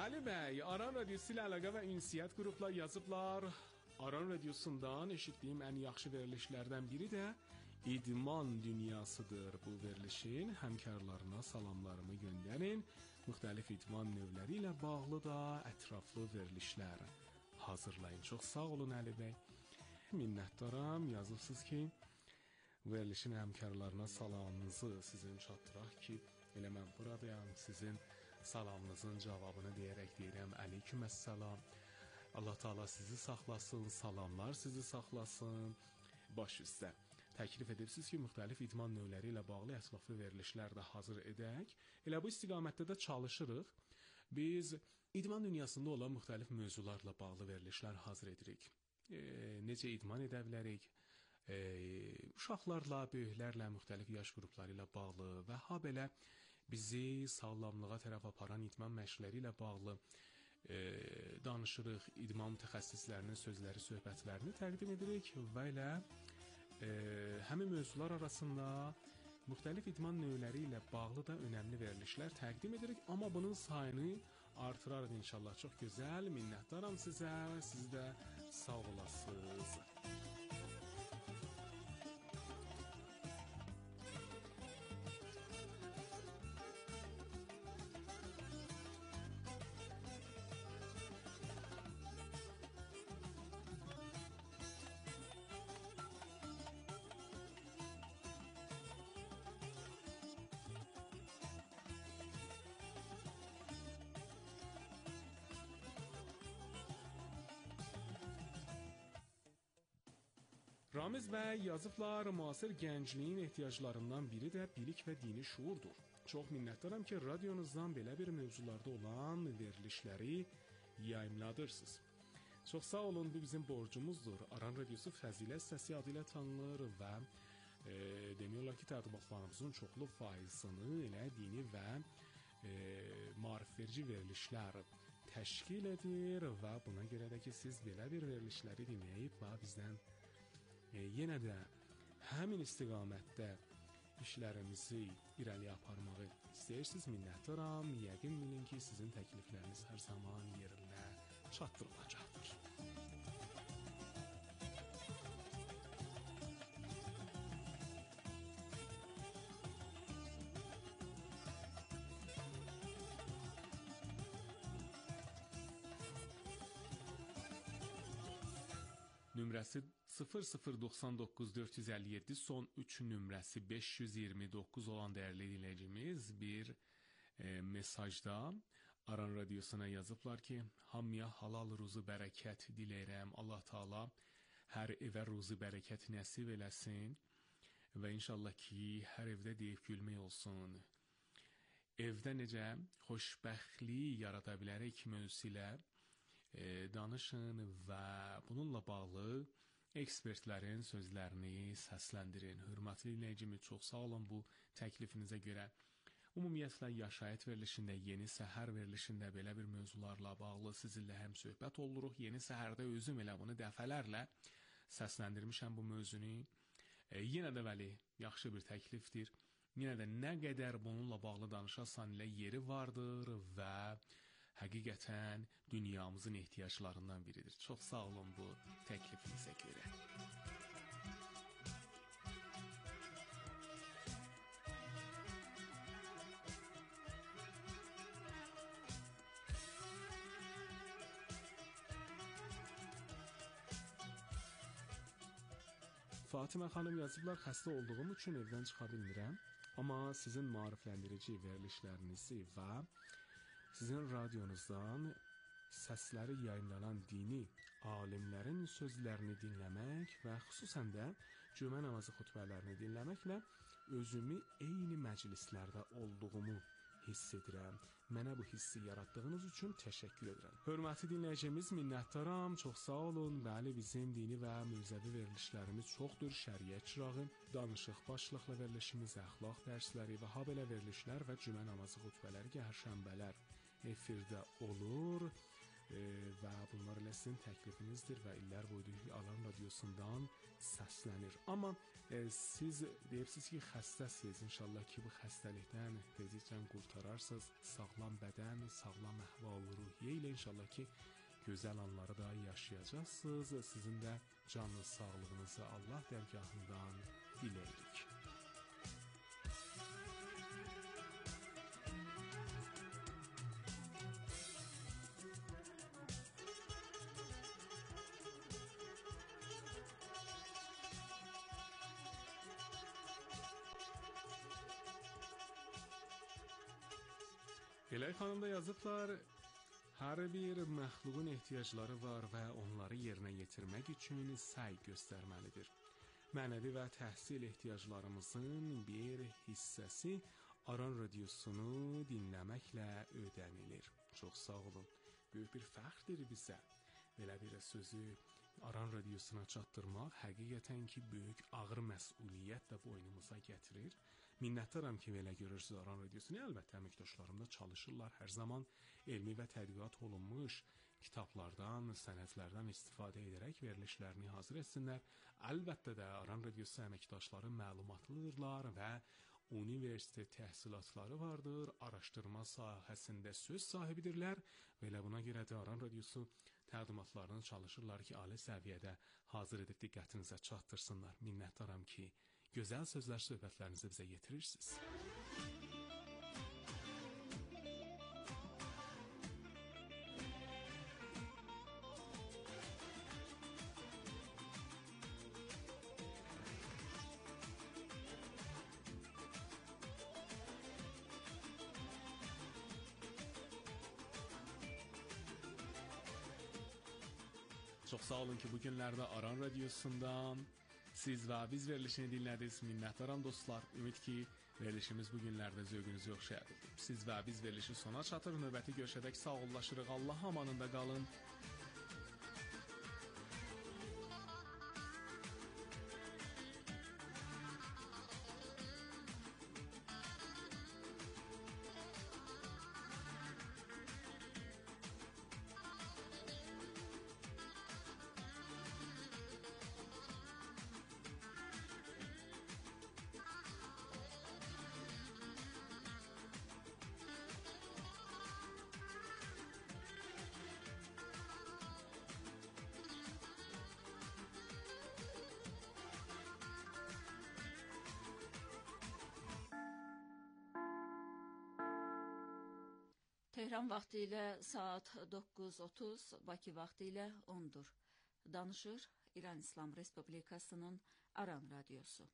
Ali bəy, Aran Radiosu ilə əlaqə və ünsiyyət qruplar yazıblar. Aran Radiosundan eşitdiyim ən yaxşı verilişlərdən biri də İdman Dünyasıdır. Bu verilişin həmkarlarına salamlarımı göndərin. Müxtəlif idman növləri ilə bağlı da ətraflı verilişlər hazırlayın. Çox sağ olun Əli bəy. Minnətdaram, yazıbsınız ki, verilişin həmkarlarına salamınızı sizin çatdıraq ki, elə mən buradayam, sizin salamınızın cavabını deyərək deyirəm, əleykuməssalam. Allah Taala sizi saxlasın, salamlar sizi saxlasın. Baş üstə. Təklif edibsiniz ki, müxtəlif idman növləri ilə bağlı ətraflı verilişlər də hazır edək. Elə bu istiqamətdə də çalışırıq. Biz idman dünyasında olan müxtəlif mövzularla bağlı verilişlər hazır edirik. E, necə idman edə bilərik? E, uşaqlarla, böyüklərlə, müxtəlif yaş qrupları ilə bağlı və ha belə bizi sağlamlığa tərəf aparan idman məşqləri ilə bağlı e, danışırıq. İdman mütəxəssislərinin sözləri, söhbətlərini təqdim edirik və elə e, həmin mövzular arasında müxtəlif idman növləri ilə bağlı da önəmli verilişlər təqdim edirik. Amma bunun sayını artırarıq inşallah. Çox gözəl, minnətdaram sizə, siz də sağ olasınız. Ramiz bəy yazıblar, müasir gəncliyin ehtiyaclarından biri də bilik və dini şuurdur. Çox minnətdaram ki, radionuzdan belə bir mövzularda olan verilişləri yayımladırsınız. Çox sağ olun, bu bizim borcumuzdur. Aran Radiosu Fəzilət səsi adı ilə tanınır və e, demək olar ki, təqdimatlarımızın çoxlu faizini elə dini və e, maarifverici verilişlər təşkil edir və buna görə də ki, siz belə bir verilişləri dinləyib və bizdən E, yenə də həmin istiqamətdə işlərimizi irəli aparmağı istəyirsiniz, minnətdaram. Yəqin bilin ki, sizin təklifləriniz hər zaman yerinə çatdırılacaqdır. Nömrəsi sıfır sıfır doxsan doqquz dörd yüz əlli yeddi, son üç nömrəsi beş yüz iyirmi doqquz olan dəyərli dinləyicimiz bir e, mesajda Aran Radiosuna yazıblar ki, hamıya halal ruzu bərəkət diləyirəm. Allah Taala hər evə ruzu bərəkət nəsib eləsin və inşallah ki, hər evdə deyib gülmək olsun. Evdə necə xoşbəxtlik yarada bilərək mövzusu ilə E, danışın və bununla bağlı ekspertlərin sözlərini səsləndirin. Hörmətli dinləyicimiz, çox sağ olun bu təklifinizə görə. Ümumiyyətlə yaşayət verilişində, yeni səhər verilişində belə bir mövzularla bağlı sizinlə həm söhbət oluruq. Yeni səhərdə özüm elə bunu dəfələrlə səsləndirmişəm bu mövzunu. E, yenə də vəli yaxşı bir təklifdir. Yenə də nə qədər bununla bağlı danışasan ilə yeri vardır və həqiqətən dünyamızın ehtiyaclarından biridir. Çox sağ olun bu təklifinizə görə. Fatimə xanım yazıblar, xəstə olduğum üçün evdən çıxa bilmirəm, amma sizin maarifləndirici verilişlərinizi və sizin radionuzdan səsləri yayınlanan dini alimlərin sözlərini dinləmək və xüsusən də cümə namazı xutbələrini dinləməklə özümü eyni məclislərdə olduğumu hiss edirəm. Mənə bu hissi yaratdığınız üçün təşəkkür edirəm. Hörmətli dinləyicimiz, minnətdaram, çox sağ olun. Bəli, bizim dini və mövzəvi verilişlərimiz çoxdur. Şəriət çırağı, danışıq başlıqlı verilişimiz, əxlaq dərsləri və ha belə verilişlər və cümə namazı xutbələri ki, hər şənbələr efirdə olur e, və bunlar elə sizin təklifinizdir və illər boyu Alan Radiosundan səslənir. Amma e, siz deyirsiniz ki, xəstəsiz. İnşallah ki, bu xəstəlikdən tezliklə qurtararsınız. Sağlam bədən, sağlam əhval-ruhiyyə ilə inşallah ki, gözəl anları da yaşayacaqsınız. Sizin də canlı sağlığınızı Allah dərgahından diləyirik. Elay xanım da yazıblar, hər bir məxluqun ehtiyacları var və onları yerinə yetirmək üçün səy göstərməlidir. Mənəvi və təhsil ehtiyaclarımızın bir hissəsi Aran Radiosunu dinləməklə ödənilir. Çox sağ olun. Böyük bir fəxrdir bizə. Belə bir sözü Aran Radiosuna çatdırmaq həqiqətən ki, böyük ağır məsuliyyət də boynumuza gətirir. Minnətdaram ki, belə görürsünüz Aran Radiosunu. Əlbəttə, əməkdaşlarım da çalışırlar. Hər zaman elmi və tədqiqat olunmuş kitablardan, sənədlərdən istifadə edərək verilişlərini hazır etsinlər. Əlbəttə də Aran Radiosu əməkdaşları məlumatlıdırlar və universitet təhsilatları vardır, araşdırma sahəsində söz sahibidirlər. Belə buna görə də Aran Radiosu təqdimatlarını çalışırlar ki, ali səviyyədə hazır edib diqqətinizə çatdırsınlar. Minnətdaram ki, gözəl sözlər, söhbətlərinizi bizə yetirirsiniz. Çox sağ olun ki, bu günlərdə Aran Radiosundan siz və biz verilişini dinlədiniz. Minnətdaram dostlar. Ümid ki, verilişimiz bu günlərdə zövqünüzü yoxşayadı. Siz və biz verilişi sona çatır. Növbəti görüşədək sağollaşırıq. Allah amanında qalın. Tehran vaxtı ilə saat doqquz otuz, Bakı vaxtı ilə ondur. Danışır İran İslam Respublikasının Aran Radiosu.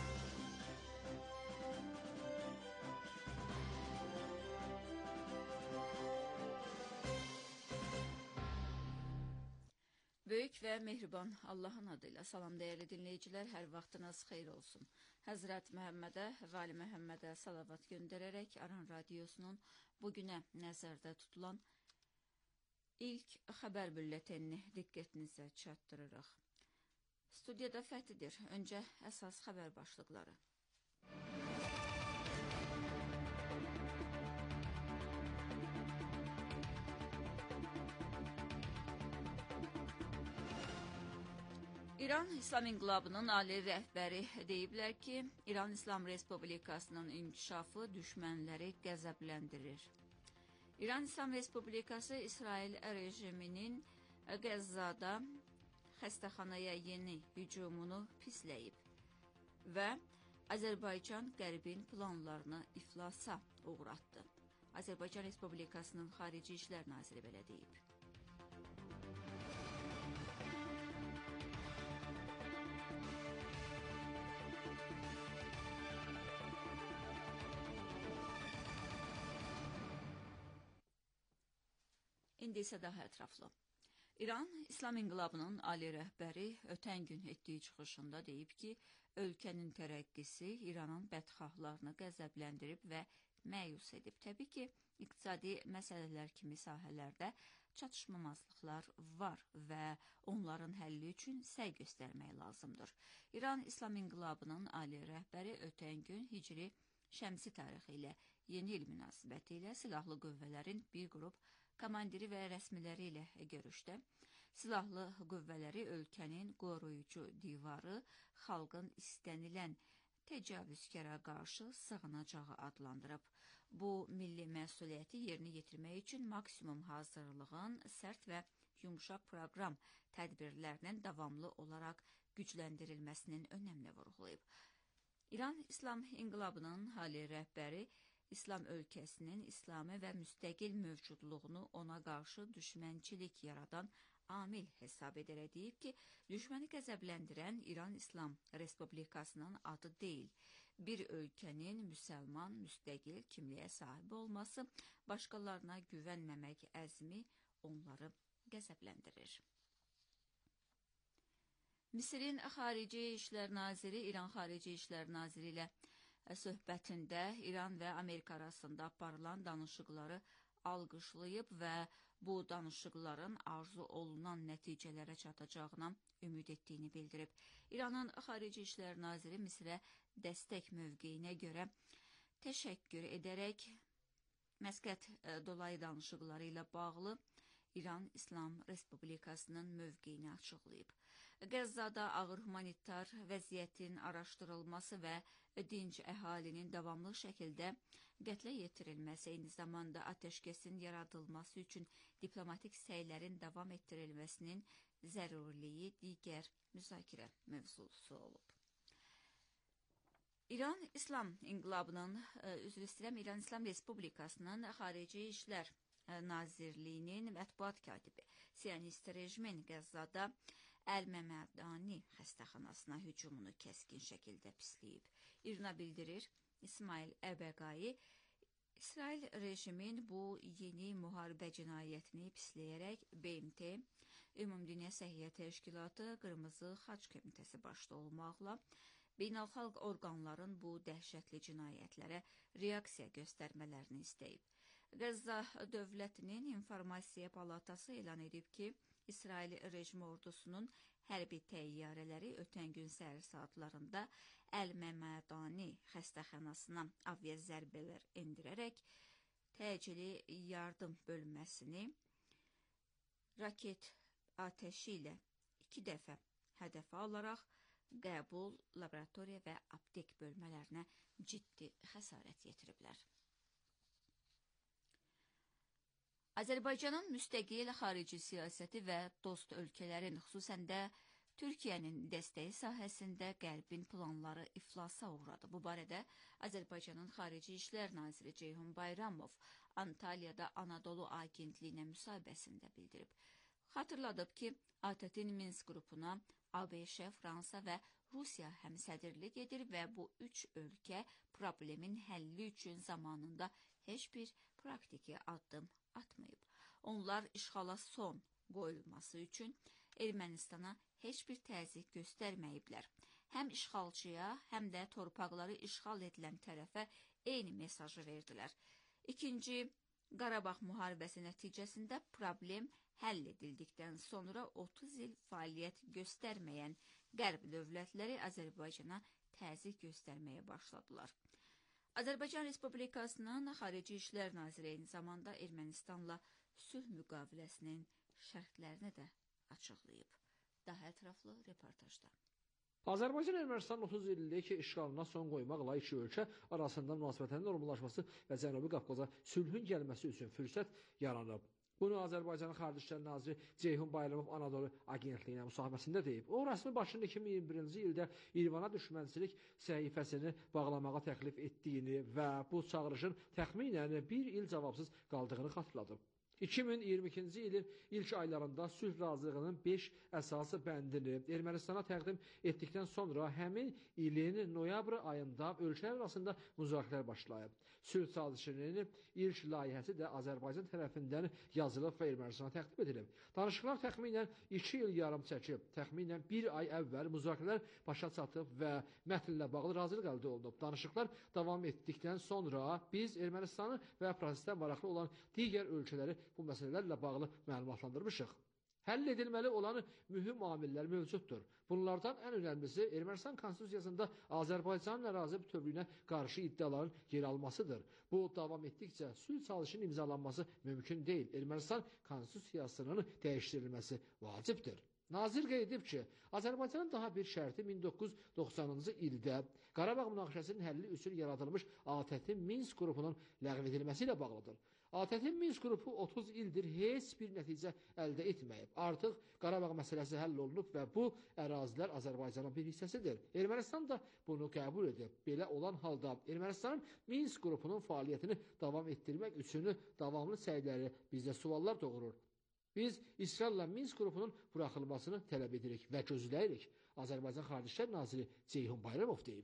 Böyük və mehriban Allahın adıyla salam dəyərli dinləyicilər, hər vaxtınız xeyir olsun. Həzrət Məhəmmədə və Ali Məhəmmədə salavat göndərərək Aran Radiosunun bugünə nəzərdə tutulan ilk xəbər bülletenini diqqətinizə çatdırırıq. Studiyada Fəthidir. Öncə əsas xəbər başlıqları. İran İslam İnqilabının ali rəhbəri deyiblər ki, İran İslam Respublikasının inkişafı düşmənləri qəzəbləndirir. İran İslam Respublikası İsrail rejiminin Qəzzada xəstəxanaya yeni hücumunu pisləyib və Azərbaycan Qərbin planlarını iflasa uğratdı. Azərbaycan Respublikasının Xarici İşlər Naziri belə deyib. İndi isə daha ətraflı. İran İslam İnqilabının ali rəhbəri ötən gün etdiyi çıxışında deyib ki, ölkənin tərəqqisi İranın bədxahlarını qəzəbləndirib və məyus edib. Təbii ki, iqtisadi məsələlər kimi sahələrdə çatışmamazlıqlar var və onların həlli üçün səy göstərmək lazımdır. İran İslam İnqilabının ali rəhbəri ötən gün Hicri Şəmsi tarixi ilə yeni il münasibəti ilə silahlı qüvvələrin bir qrup komandiri və rəsmiləri ilə görüşdə silahlı qüvvələri ölkənin qoruyucu divarı xalqın istənilən təcavüzkara qarşı sığınacağı adlandırıb. Bu, milli məsuliyyəti yerinə yetirmək üçün maksimum hazırlığın sərt və yumuşaq proqram tədbirlərinin davamlı olaraq gücləndirilməsinin önəmini vurğulayıb. İran İslam İnqilabının ali rəhbəri İslam ölkəsinin İslami və müstəqil mövcudluğunu ona qarşı düşmənçilik yaradan amil hesab edərək deyib ki, düşməni qəzəbləndirən İran İslam Respublikasının adı deyil, bir ölkənin müsəlman, müstəqil kimliyə sahib olması, başqalarına güvənməmək əzmi onları qəzəbləndirir. Misirin Xarici İşlər Naziri İran Xarici İşlər Naziri ilə söhbətində İran və Amerika arasında aparılan danışıqları alqışlayıb və bu danışıqların arzu olunan nəticələrə çatacağına ümid etdiyini bildirib. İranın Xarici İşlər Naziri Misrə dəstək mövqeyinə görə təşəkkür edərək Məskət dolayı danışıqları ilə bağlı İran İslam Respublikasının mövqeyini açıqlayıb. Qəzzada ağır humanitar vəziyyətin araşdırılması və dinc əhalinin davamlı şəkildə qətlə yetirilməsi, eyni zamanda atəşkəsin yaradılması üçün diplomatik səylərin davam etdirilməsinin zəruriliyi digər müzakirə mövzusu olub. İran İslam İnqilabının, üzr istəyirəm, İran İslam Respublikasının Xarici İşlər Nazirliyinin mətbuat katibi Siyonist rejimin Qəzzada Əl-Məmədani xəstəxanasına hücumunu kəskin şəkildə pisləyib. İrna bildirir, İsmail Əbəqai, İsrail rejimin bu yeni müharibə cinayətini pisləyərək B M T, Ümumdünya Səhiyyə Təşkilatı, Qırmızı Xaç Komitəsi başda olmaqla beynəlxalq orqanların bu dəhşətli cinayətlərə reaksiya göstərmələrini istəyib. Qəzza dövlətinin informasiya palatası elan edib ki, İsrail rejimi ordusunun hərbi təyyarələri ötən gün səhər saatlarında Əl-Məmədani xəstəxanasına avia zərbələr endirərək təcili yardım bölməsini raket atəşi ilə iki dəfə hədəfə alaraq qəbul, laboratoriya və aptek bölmələrinə ciddi xəsarət yetiriblər. Azərbaycanın müstəqil xarici siyasəti və dost ölkələrin, xüsusən də Türkiyənin dəstəyi sahəsində Qərbin planları iflasa uğradı. Bu barədə Azərbaycanın Xarici İşlər Naziri Ceyhun Bayramov Antalyada Anadolu Agentliyinə müsahibəsində bildirib. Xatırladıb ki, A T T-nin Minsk qrupuna A B Ş, Fransa və Rusiya həmsədrlik edir və bu üç ölkə problemin həlli üçün zamanında heç bir praktiki addım atmayıb. Onlar işğala son qoyulması üçün Ermənistana heç bir təzyiq göstərməyiblər. Həm işğalçıya, həm də torpaqları işğal edilən tərəfə eyni mesajı verdilər. İkinci Qarabağ müharibəsi nəticəsində problem həll edildikdən sonra otuz il fəaliyyət göstərməyən Qərb dövlətləri Azərbaycana təzyiq göstərməyə başladılar. Azərbaycan Respublikasının Xarici İşlər Naziri eyni zamanda Ermənistanla sülh müqaviləsinin şərtlərini də açıqlayıb. Daha ətraflı reportajda. Azərbaycan Ermənistan otuz illik işğalına son qoymaqla iki ölkə arasında münasibətlərin normallaşması və Cənubi Qafqaza sülhün gəlməsi üçün fürsət yaranıb. Bunu Azərbaycanın Xarici İşlər Naziri Ceyhun Bayramov Anadolu Agentliyinə müsahibəsində deyib. O, rəsmi başının iki min iyirmi birinci ildə İrvana düşmənçilik səhifəsini bağlamağa təklif etdiyini və bu çağırışın təxminən bir il cavabsız qaldığını xatırladıb. iki min iyirmi ikinci ilin ilk aylarında sülh razılığının beş əsas bəndini Ermənistana təqdim etdikdən sonra həmin ilin noyabr ayında ölkələr arasında müzakirələr başlayıb. Sülh sazişinin ilk layihəsi də Azərbaycan tərəfindən yazılıb və Ermənistana təqdim edilib. Danışıqlar təxminən iki il yarım çəkib, təxminən bir ay əvvəl müzakirələr başa çatıb və mətnlə bağlı razılıq əldə olunub. Danışıqlar davam etdikdən sonra biz Ermənistanı və prosesdə maraqlı olan digər ölkələri bu məsələlərlə bağlı məlumatlandırmışıq. Həll edilməli olan mühüm amillər mövcuddur. Bunlardan ən önəmlisi Ermənistan konstitusiyasında Azərbaycanın ərazi bütövlüyünə qarşı iddiaların yer almasıdır. Bu davam etdikcə sülh sazişinin imzalanması mümkün deyil. Ermənistan konstitusiyasının dəyişdirilməsi vacibdir. Nazir qeyd edib ki, Azərbaycanın daha bir şərti min doqquz yüz doxsanıncı ildə Qarabağ münaqişəsinin həlli üçün yaradılmış A T T Minsk qrupunun ləğv edilməsi ilə bağlıdır. A T T Minsk qrupu otuz ildir heç bir nəticə əldə etməyib. Artıq Qarabağ məsələsi həll olunub və bu ərazilər Azərbaycanın bir hissəsidir. Ermənistan da bunu qəbul edib. Belə olan halda Ermənistanın Minsk qrupunun fəaliyyətini davam etdirmək üçün davamlı səyləri bizdə suallar doğurur. Biz İsraillə Minsk qrupunun buraxılmasını tələb edirik və gözləyirik. Azərbaycan Xarici İşlər Naziri Ceyhun Bayramov deyib.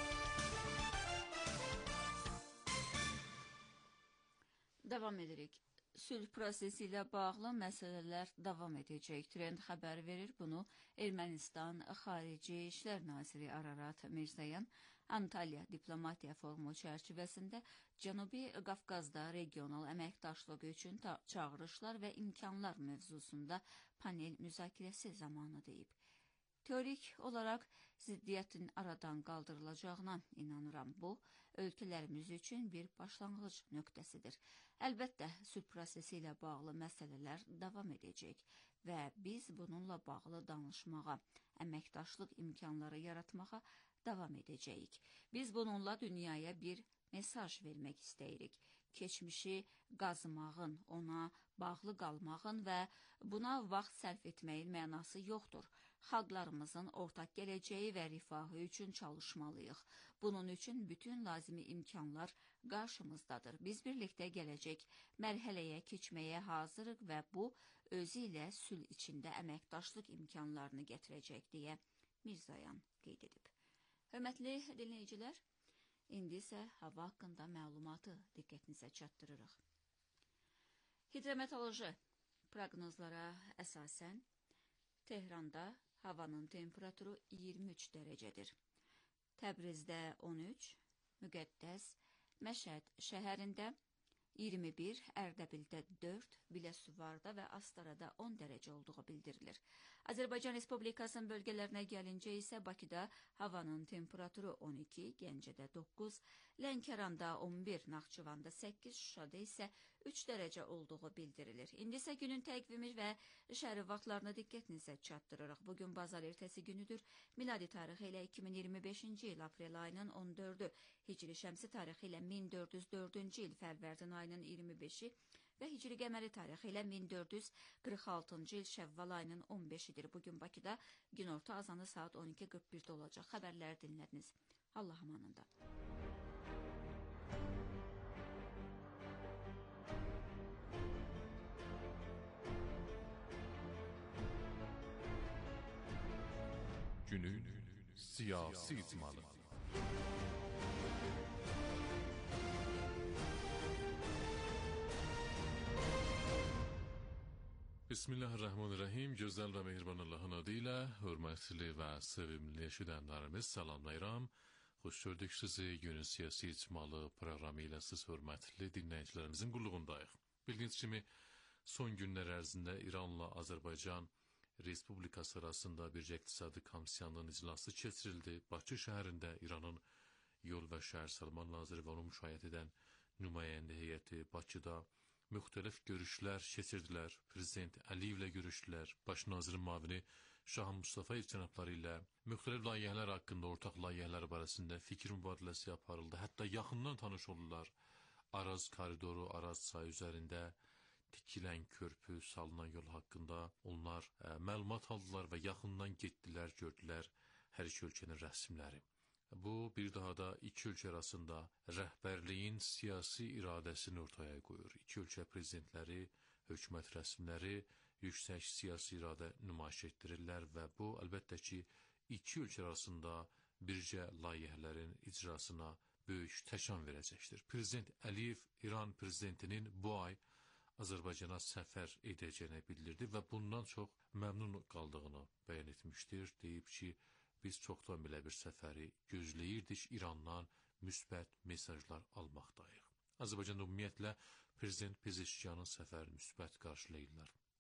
Davam edirik. Sülh prosesi ilə bağlı məsələlər davam edəcək. Trend xəbər verir. Bunu Ermənistan Xarici İşlər Naziri Ararat Mirzoyan Antalya Diplomatiya Forumu çərçivəsində Cənubi Qafqazda regional əməkdaşlıq üçün çağırışlar və imkanlar mövzusunda panel müzakirəsi zamanı deyib. Teorik olaraq ziddiyyətin aradan qaldırılacağına inanıram. Bu, ölkələrimiz üçün bir başlanğıc nöqtəsidir. Əlbəttə, sülh prosesi ilə bağlı məsələlər davam edəcək və biz bununla bağlı danışmağa, əməkdaşlıq imkanları yaratmağa davam edəcəyik. Biz bununla dünyaya bir mesaj vermək istəyirik. Keçmişi qazmağın, ona bağlı qalmağın və buna vaxt sərf etməyin mənası yoxdur. Xalqlarımızın ortaq gələcəyi və rifahı üçün çalışmalıyıq. Bunun üçün bütün lazımi imkanlar qarşımızdadır. Biz birlikdə gələcək mərhələyə keçməyə hazırıq və bu, özü ilə sülh içində əməkdaşlıq imkanlarını gətirəcək deyə Mirzoyan qeyd edib. Hörmətli dinləyicilər, indi isə hava haqqında məlumatı diqqətinizə çatdırırıq. Hidrometeoroloji proqnozlara əsasən Tehranda havanın temperaturu iyirmi üç dərəcədir. Təbrizdə on üç, Müqəddəs, Məşəd şəhərində iyirmi bir, Ərdəbildə dörd, Biləsuvarda və Astarada on dərəcə olduğu bildirilir. Azərbaycan Respublikasının bölgələrinə gəlincə isə Bakıda havanın temperaturu on iki, Gəncədə doqquz, Lənkəranda on bir, Naxçıvanda səkkiz, Şuşada isə üç dərəcə olduğu bildirilir. İndi isə günün təqvimi və şəhəri vaxtlarına diqqətinizə çatdırırıq. Bugün bazar ertəsi günüdür. Miladi tarixi ilə iki min iyirmi beşinci il aprel ayının on dördü, Hicri şəmsi tarixi ilə min dörd yüz dördüncü il fərvərdin ayının iyirmi beşi və Hicri qəməri tarixi ilə min dörd yüz qırx altıncı il Şəvval ayının on beşidir. Bugün Bakıda günorta azanı saat on iki qırx birdə olacaq. Xəbərlər dinlədiniz. Allah amanında. Günün siyasi icmalı. Bismillahirrahmanirrahim. Gözəl və mehriban Allahın adı ilə hörmətli və sevimli eşidənlərimiz salamlayıram. Xoş gördük sizi. Günün siyasi icmalı proqramı ilə siz hörmətli dinləyicilərimizin qulluğundayıq. Bildiyiniz kimi son günlər ərzində İranla Azərbaycan Respublikası arasında bircə iqtisadi komissiyanın iclası keçirildi. Bakı şəhərində İranın yol və şəhər salma naziri və onu müşayiət edən nümayəndə heyəti Bakıda müxtəlif görüşlər keçirdilər. Prezident Əliyevlə görüşdülər. Baş nazirin müavini Şah Mustafayev cənabları ilə müxtəlif layihələr haqqında, ortaq layihələr barəsində fikir mübadiləsi aparıldı. Hətta yaxından tanış oldular. Araz koridoru, Araz çayı üzərində tikilən körpü, salınan yol haqqında onlar ə, məlumat aldılar və yaxından getdilər, gördülər hər iki ölkənin rəsmləri. Bu, bir daha da iki ölkə arasında rəhbərliyin siyasi iradəsini ortaya qoyur. İki ölkə prezidentləri, hökumət rəsmləri yüksək siyasi iradə nümayiş etdirirlər və bu, əlbəttə ki, iki ölkə arasında bircə layihələrin icrasına böyük təkan verəcəkdir. Prezident Əliyev İran prezidentinin bu ay Azərbaycana səfər edəcəyini bildirdi və bundan çox məmnun qaldığını bəyan etmişdir. Deyib ki, biz çoxdan belə bir səfəri gözləyirdik, İrandan müsbət mesajlar almaqdayıq. Azərbaycanda ümumiyyətlə Prezident Pezeşkiyanın səfərini müsbət qarşılayırlar.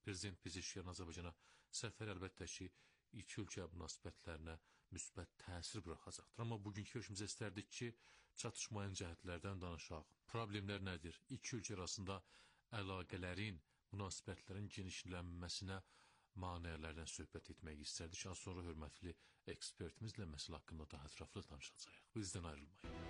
Prezident Pezeshkiyan Azərbaycana səfər əlbəttə ki, iki ölkə münasibətlərinə müsbət təsir buraxacaqdır. Amma bugünkü görüşümüzə istərdik ki, çatışmayan cəhətlərdən danışaq. Problemlər nədir? İki ölkə arasında əlaqələrin, münasibətlərin genişlənməsinə maneələrdən söhbət etmək istərdik. Az sonra hörmətli ekspertimizlə məsələ haqqında daha ətraflı danışacağıq. Bizdən ayrılmayın.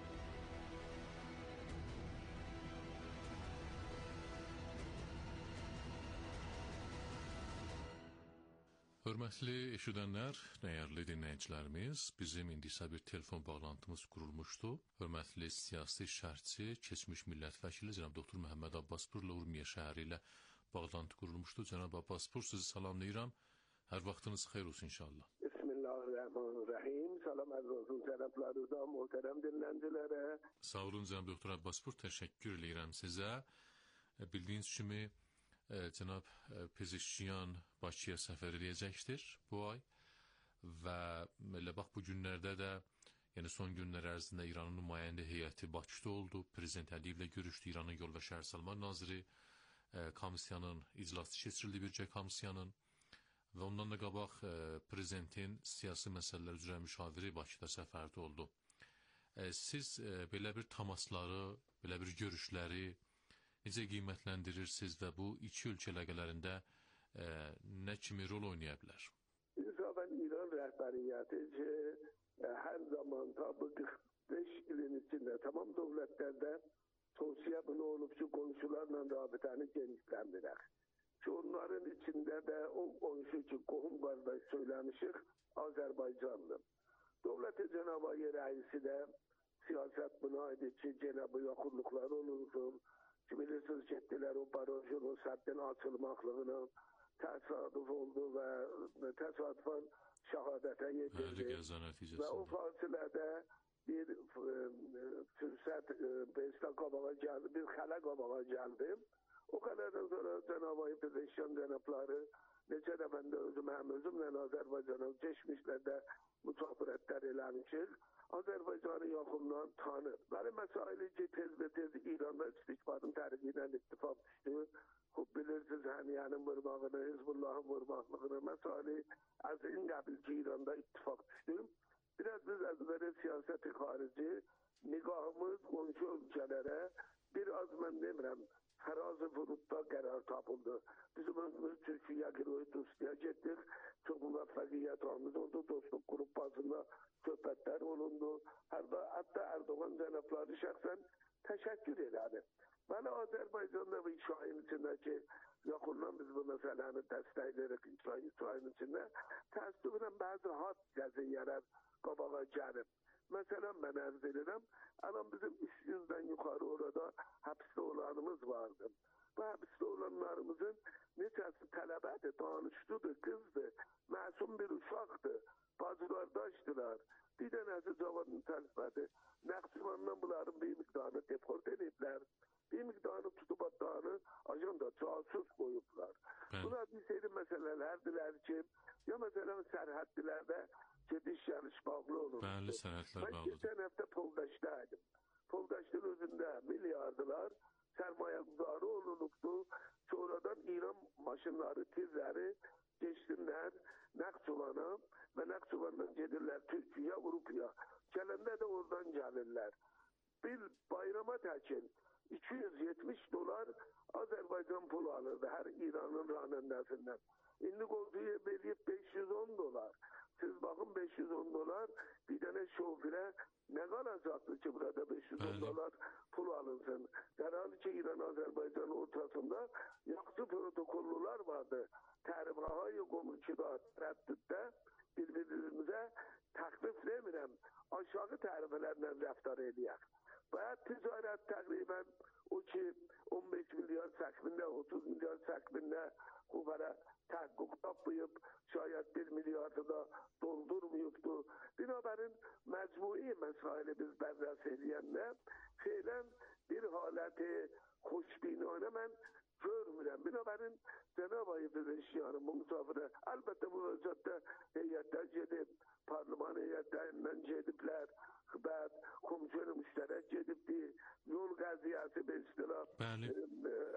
Hörmətli eşidənlər, dəyərli dinləyicilərimiz, bizim indi isə bir telefon bağlantımız qurulmuşdu. Hörmətli siyasi şərhçi, keçmiş millət vəkili cənab doktor Məhəmməd Abbasbırla Urmiya şəhəri ilə bağlantı qurulmuşdu. Cənab Abbasbır, sizi salamlayıram. Hər vaxtınız xeyir olsun inşallah. Bismillahirrahmanirrahim. Salam əziz olsun cənablarınıza, möhtərəm dinləyicilərə. Sağ olun cənab doktor Abbasbır, təşəkkür edirəm sizə. Bildiyiniz kimi Cənab Pezeshkiyan Bakıya səfər edəcəkdir bu ay və elə bax bu günlərdə də, yəni son günlər ərzində İranın nümayəndə heyəti Bakıda oldu. Prezident Əliyevlə görüşdü. İranın Yol və Şəhər Salma naziri komissiyanın iclası keçirildi, bircə komissiyanın və ondan da qabaq prezidentin siyasi məsələlər üzrə müşaviri Bakıda səfərdə oldu. Siz belə bir təmasları, belə bir görüşləri necə qiymətləndirirsiniz və bu iki ölkə əlaqələrində e, nə kimi rol oynaya bilər? İnsafən İran rəhbəriyyəti ki, hər zaman ta bu qırx beş ilin içində tamam dövlətlərdə tövsiyə bunu olub ki, qonşularla rabitəni genişləndirək. Ki, onların içində də o qonşu ki, qohum qardaş söyləmişik, Azərbaycanlı. Dövlət-i Cənab-ı rəisi də siyasət buna idi ki, Cenab-ı yaxınlıqlar olunsun. Ki, bilirsiniz ki, etdilər o barajın, o səddin açılmaqlığına təsadüf oldu və təsadüfən şəhadətə yetirdi. Və o fasilədə bir fürsət Beystan qabağa gəldi, bir xələ qabağa gəldi. O qədərdən sonra Cənab-ı Pezeshkiyan cənabları neçə dəfəndə özüm, həm özümlə Azərbaycana keçmişlərdə müsafirətlər eləmişik. Azərbaycanı yaxından tanır. Bəli, məsaili ki, tez və tez İranda istikbadın tərqi ilə ittifak düşdü. Xub bilirsiniz, həmiyyənin vurmağını, Hizbullahın vurmaqlığını, məsaili əzin qəbil ki, İranda ittifak düşdü. Biraz biz əzbəri siyasəti xarici, nigahımız qonşu ölkələrə biraz mən demirəm, fərazı vurudda qərar tapıldı. Bizim özümüz Türkiyə Giroy Dostiyə getdik. Çox müvəffəqiyyət almış oldu. Dostluq qrup bazında söhbətlər olundu. Hətta Erdoğan cənabları şəxsən təşəkkür elədi. Bəli, Azərbaycanda və iki ayın içində ki, yaxından biz bu məsələni dəstəkləyərək iki ayın içində təəssüflə bəzi had qəziyyələr qabağa gəlib. Məsələn, mən ərz edirəm, alam bizim üç yüzdən yuxarı orada həbsdə olanımız vardı. Bu həbsdə olanlarımızın neçəsi tələbədir, danışdıdır, qızdır, məsum bir uşaqdır, bacılardaşdılar. Bir dənəsi cavan tələbədir. Nəqçıvandan bunların bir miqdarını deport ediblər. Bir miqdarını tutub adlarını ajanda casus qoyublar. Buna bir seyri məsələlərdirlər ki, ya məsələn sərhəddilərdə gediş yarış bağlı olurdu. Bəli, sənədlər bağlıdır. Mən geçən həftə Poldaşdaydım. Poldaşdın özündə milyardılar sərmayə quzarı olunubdu. Sonradan İran maşınları, tirləri geçsinlər Nəqçuvana və Nəqçuvandan gedirlər Türkiyə, Avropaya. Gələndə də oradan gəlirlər. Bir bayrama təkin iki yüz yetmiş dolar Azərbaycan pulu alırdı hər İranın ranəndəsindən. İndi qolcuya verib beş yüz on dolar. Siz baxın beş yüz on dolar bir dənə şofirə nə qalacaqdır ki, burada beş yüz on dolar pul alınsın. Dərhal ki, İran-Azərbaycan ortasında yaxşı protokollular vardı. Tərifhayı qomurkidə, tərəddüddə bir-birimizə təklif demirəm, aşağı tərifələrlə rəftar edəyək. Və ticarət təqribən o ki on beş milyar səkmində, otuz milyar səkmində xubara təhqiq tapıyıb, şayət bir milyardı da doldurmuyubdu. Binabərin məcmui məsaili biz bərrəs edəyəndə feylən bir haləti xoşbinanə mən görmürəm. Binabərin Cənab-ı Pezeshkiyanın bu müsafirə, əlbəttə bu vəziyyətdə heyətlər gedib, parlaman heyətlərindən gediblər, xibət, komissiyonu müştərək gedibdi, yol qəziyyəsi bir istilah, həm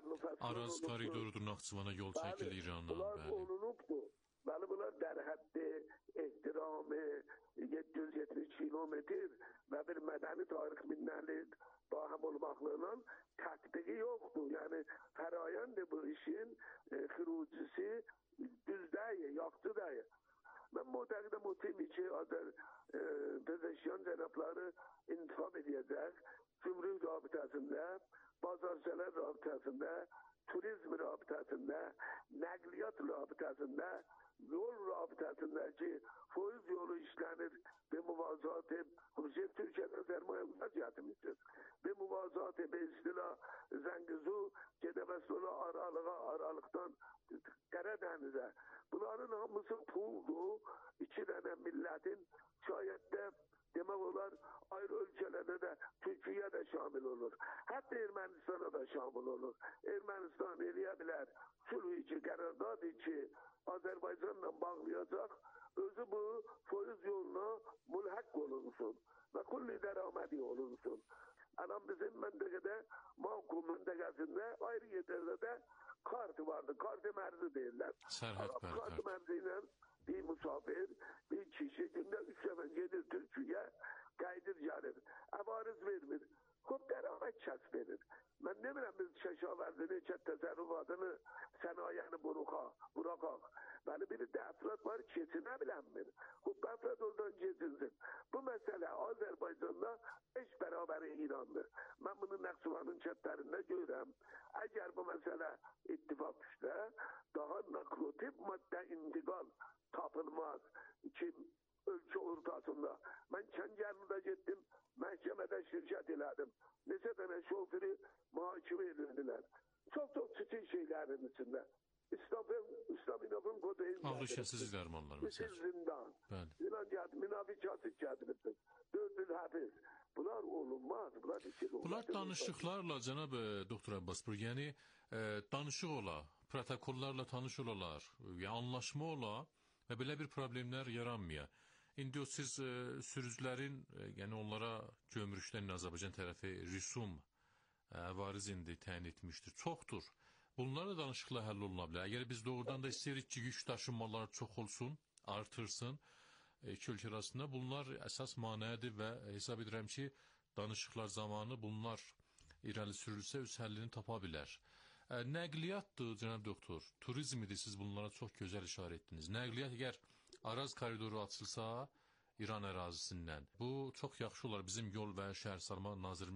Araz koridorudur, Naxçıvana yol çəkilir İrandan. Bunlar olunubdur. Bəli, bunlar dərhəddi, ehtiramı, yeddi yüz yetmiş kilometr və bir mədəni tarix minnəlik bahəm olmaqlarla tətbiqi yoxdur. Yəni, fərayənd bu işin e, xürucisi düz deyil, yaxşı deyil. Mən mütəqdə mutluyum ki, Azər e, Pezeşyan cənabları intifam edəcək, Cümrük rabitəsində, bazarçələr rabitəsində, turizm rabitəsində, nəqliyyat rabitəsində, yol rabitəsindəki foiz yolu işlənir ve muvazat-ı Hüseyin Türkiye'den sermaye uzak yatmıştır. Ve muvazat-ı istila Zengizu Gedeveslola aralığa aralıktan Karadeniz'e. Bunların hamısı puldu. İki tane milletin şayet de demek olar ayrı ülkelerde de Türkiye de şamil olur. Hatta Ermenistan'a da şamil olur. Ermenistan eleyebilir. Sulh içi, karardat içi Azerbaycan'la bağlayacak. Özü bu foiz yoluna mulhak olunsun. Ve kulli deramedi olunsun. Anam bizim mendekede, Mavku mendekesinde ayrı yeterde de kartı vardı. Kartı merzi değiller. Serhat Berkart. Kartı merziyle bir misafir, bir kişi günde üç sefer gelir Türkiye, kaydır gelir. Avariz vermir. Hop deramet ças verir. Ben ne bileyim biz şaşaverdini, çet tasarrufatını, senayeni buruka, burakak. Böyle bir de efrat var, kesine bilenmir. Hop efrat oradan kesilsin. Bu mesele Azerbaycan'da eş beraberi İran'dır. Ben bunu Naxçıvanın chatlerinde görürüm. Eğer bu mesele ittifak işte, daha naklotip madde intikal tapılmaz. Kim ölçü ortasında. Ben Çengelli'de gittim, mahkemede şirket iledim. Nese tane şoförü mahkeme edildiler. Çok çok ciddi şeylerin içinde. İslam'ın, İslam'ın kodeyi. Ağlı şəsiz dərmanlar mesela. Bütün zindan. Bəli. Zindan geldi, münafikatı geldi. Dört yıl hapis. Bunlar olunmaz. Bunlar bir şey olmaz. Bunlar danışıqlarla, cənab e, doktor Abbasbur, yəni e, danışıq ola, protokollarla tanış olalar, yəni anlaşma ola və belə bir problemlər yaranmaya. İndi o siz e, sürücülərin, e, yəni onlara gömrükdən Azərbaycan tərəfi rüsum e, variz indi təyin etmişdir. Çoxdur. Bunlarla danışıqla həll oluna bilər. Əgər biz doğrudan da istəyirik ki, yük daşınmalar çox olsun, artırsın, e, iki ölkə arasında bunlar əsas manədir və hesab edirəm ki, danışıqlar zamanı bunlar irəli sürülsə öz həllini tapa bilər. E, nəqliyyatdır, cənab doktor, turizmidir, siz bunlara çox gözəl işarə etdiniz. Nəqliyyat əgər Araz koridoru açılsa İran ərazisindən, bu çox yaxşı olar. Bizim yol və şəhərsalma nazirimiz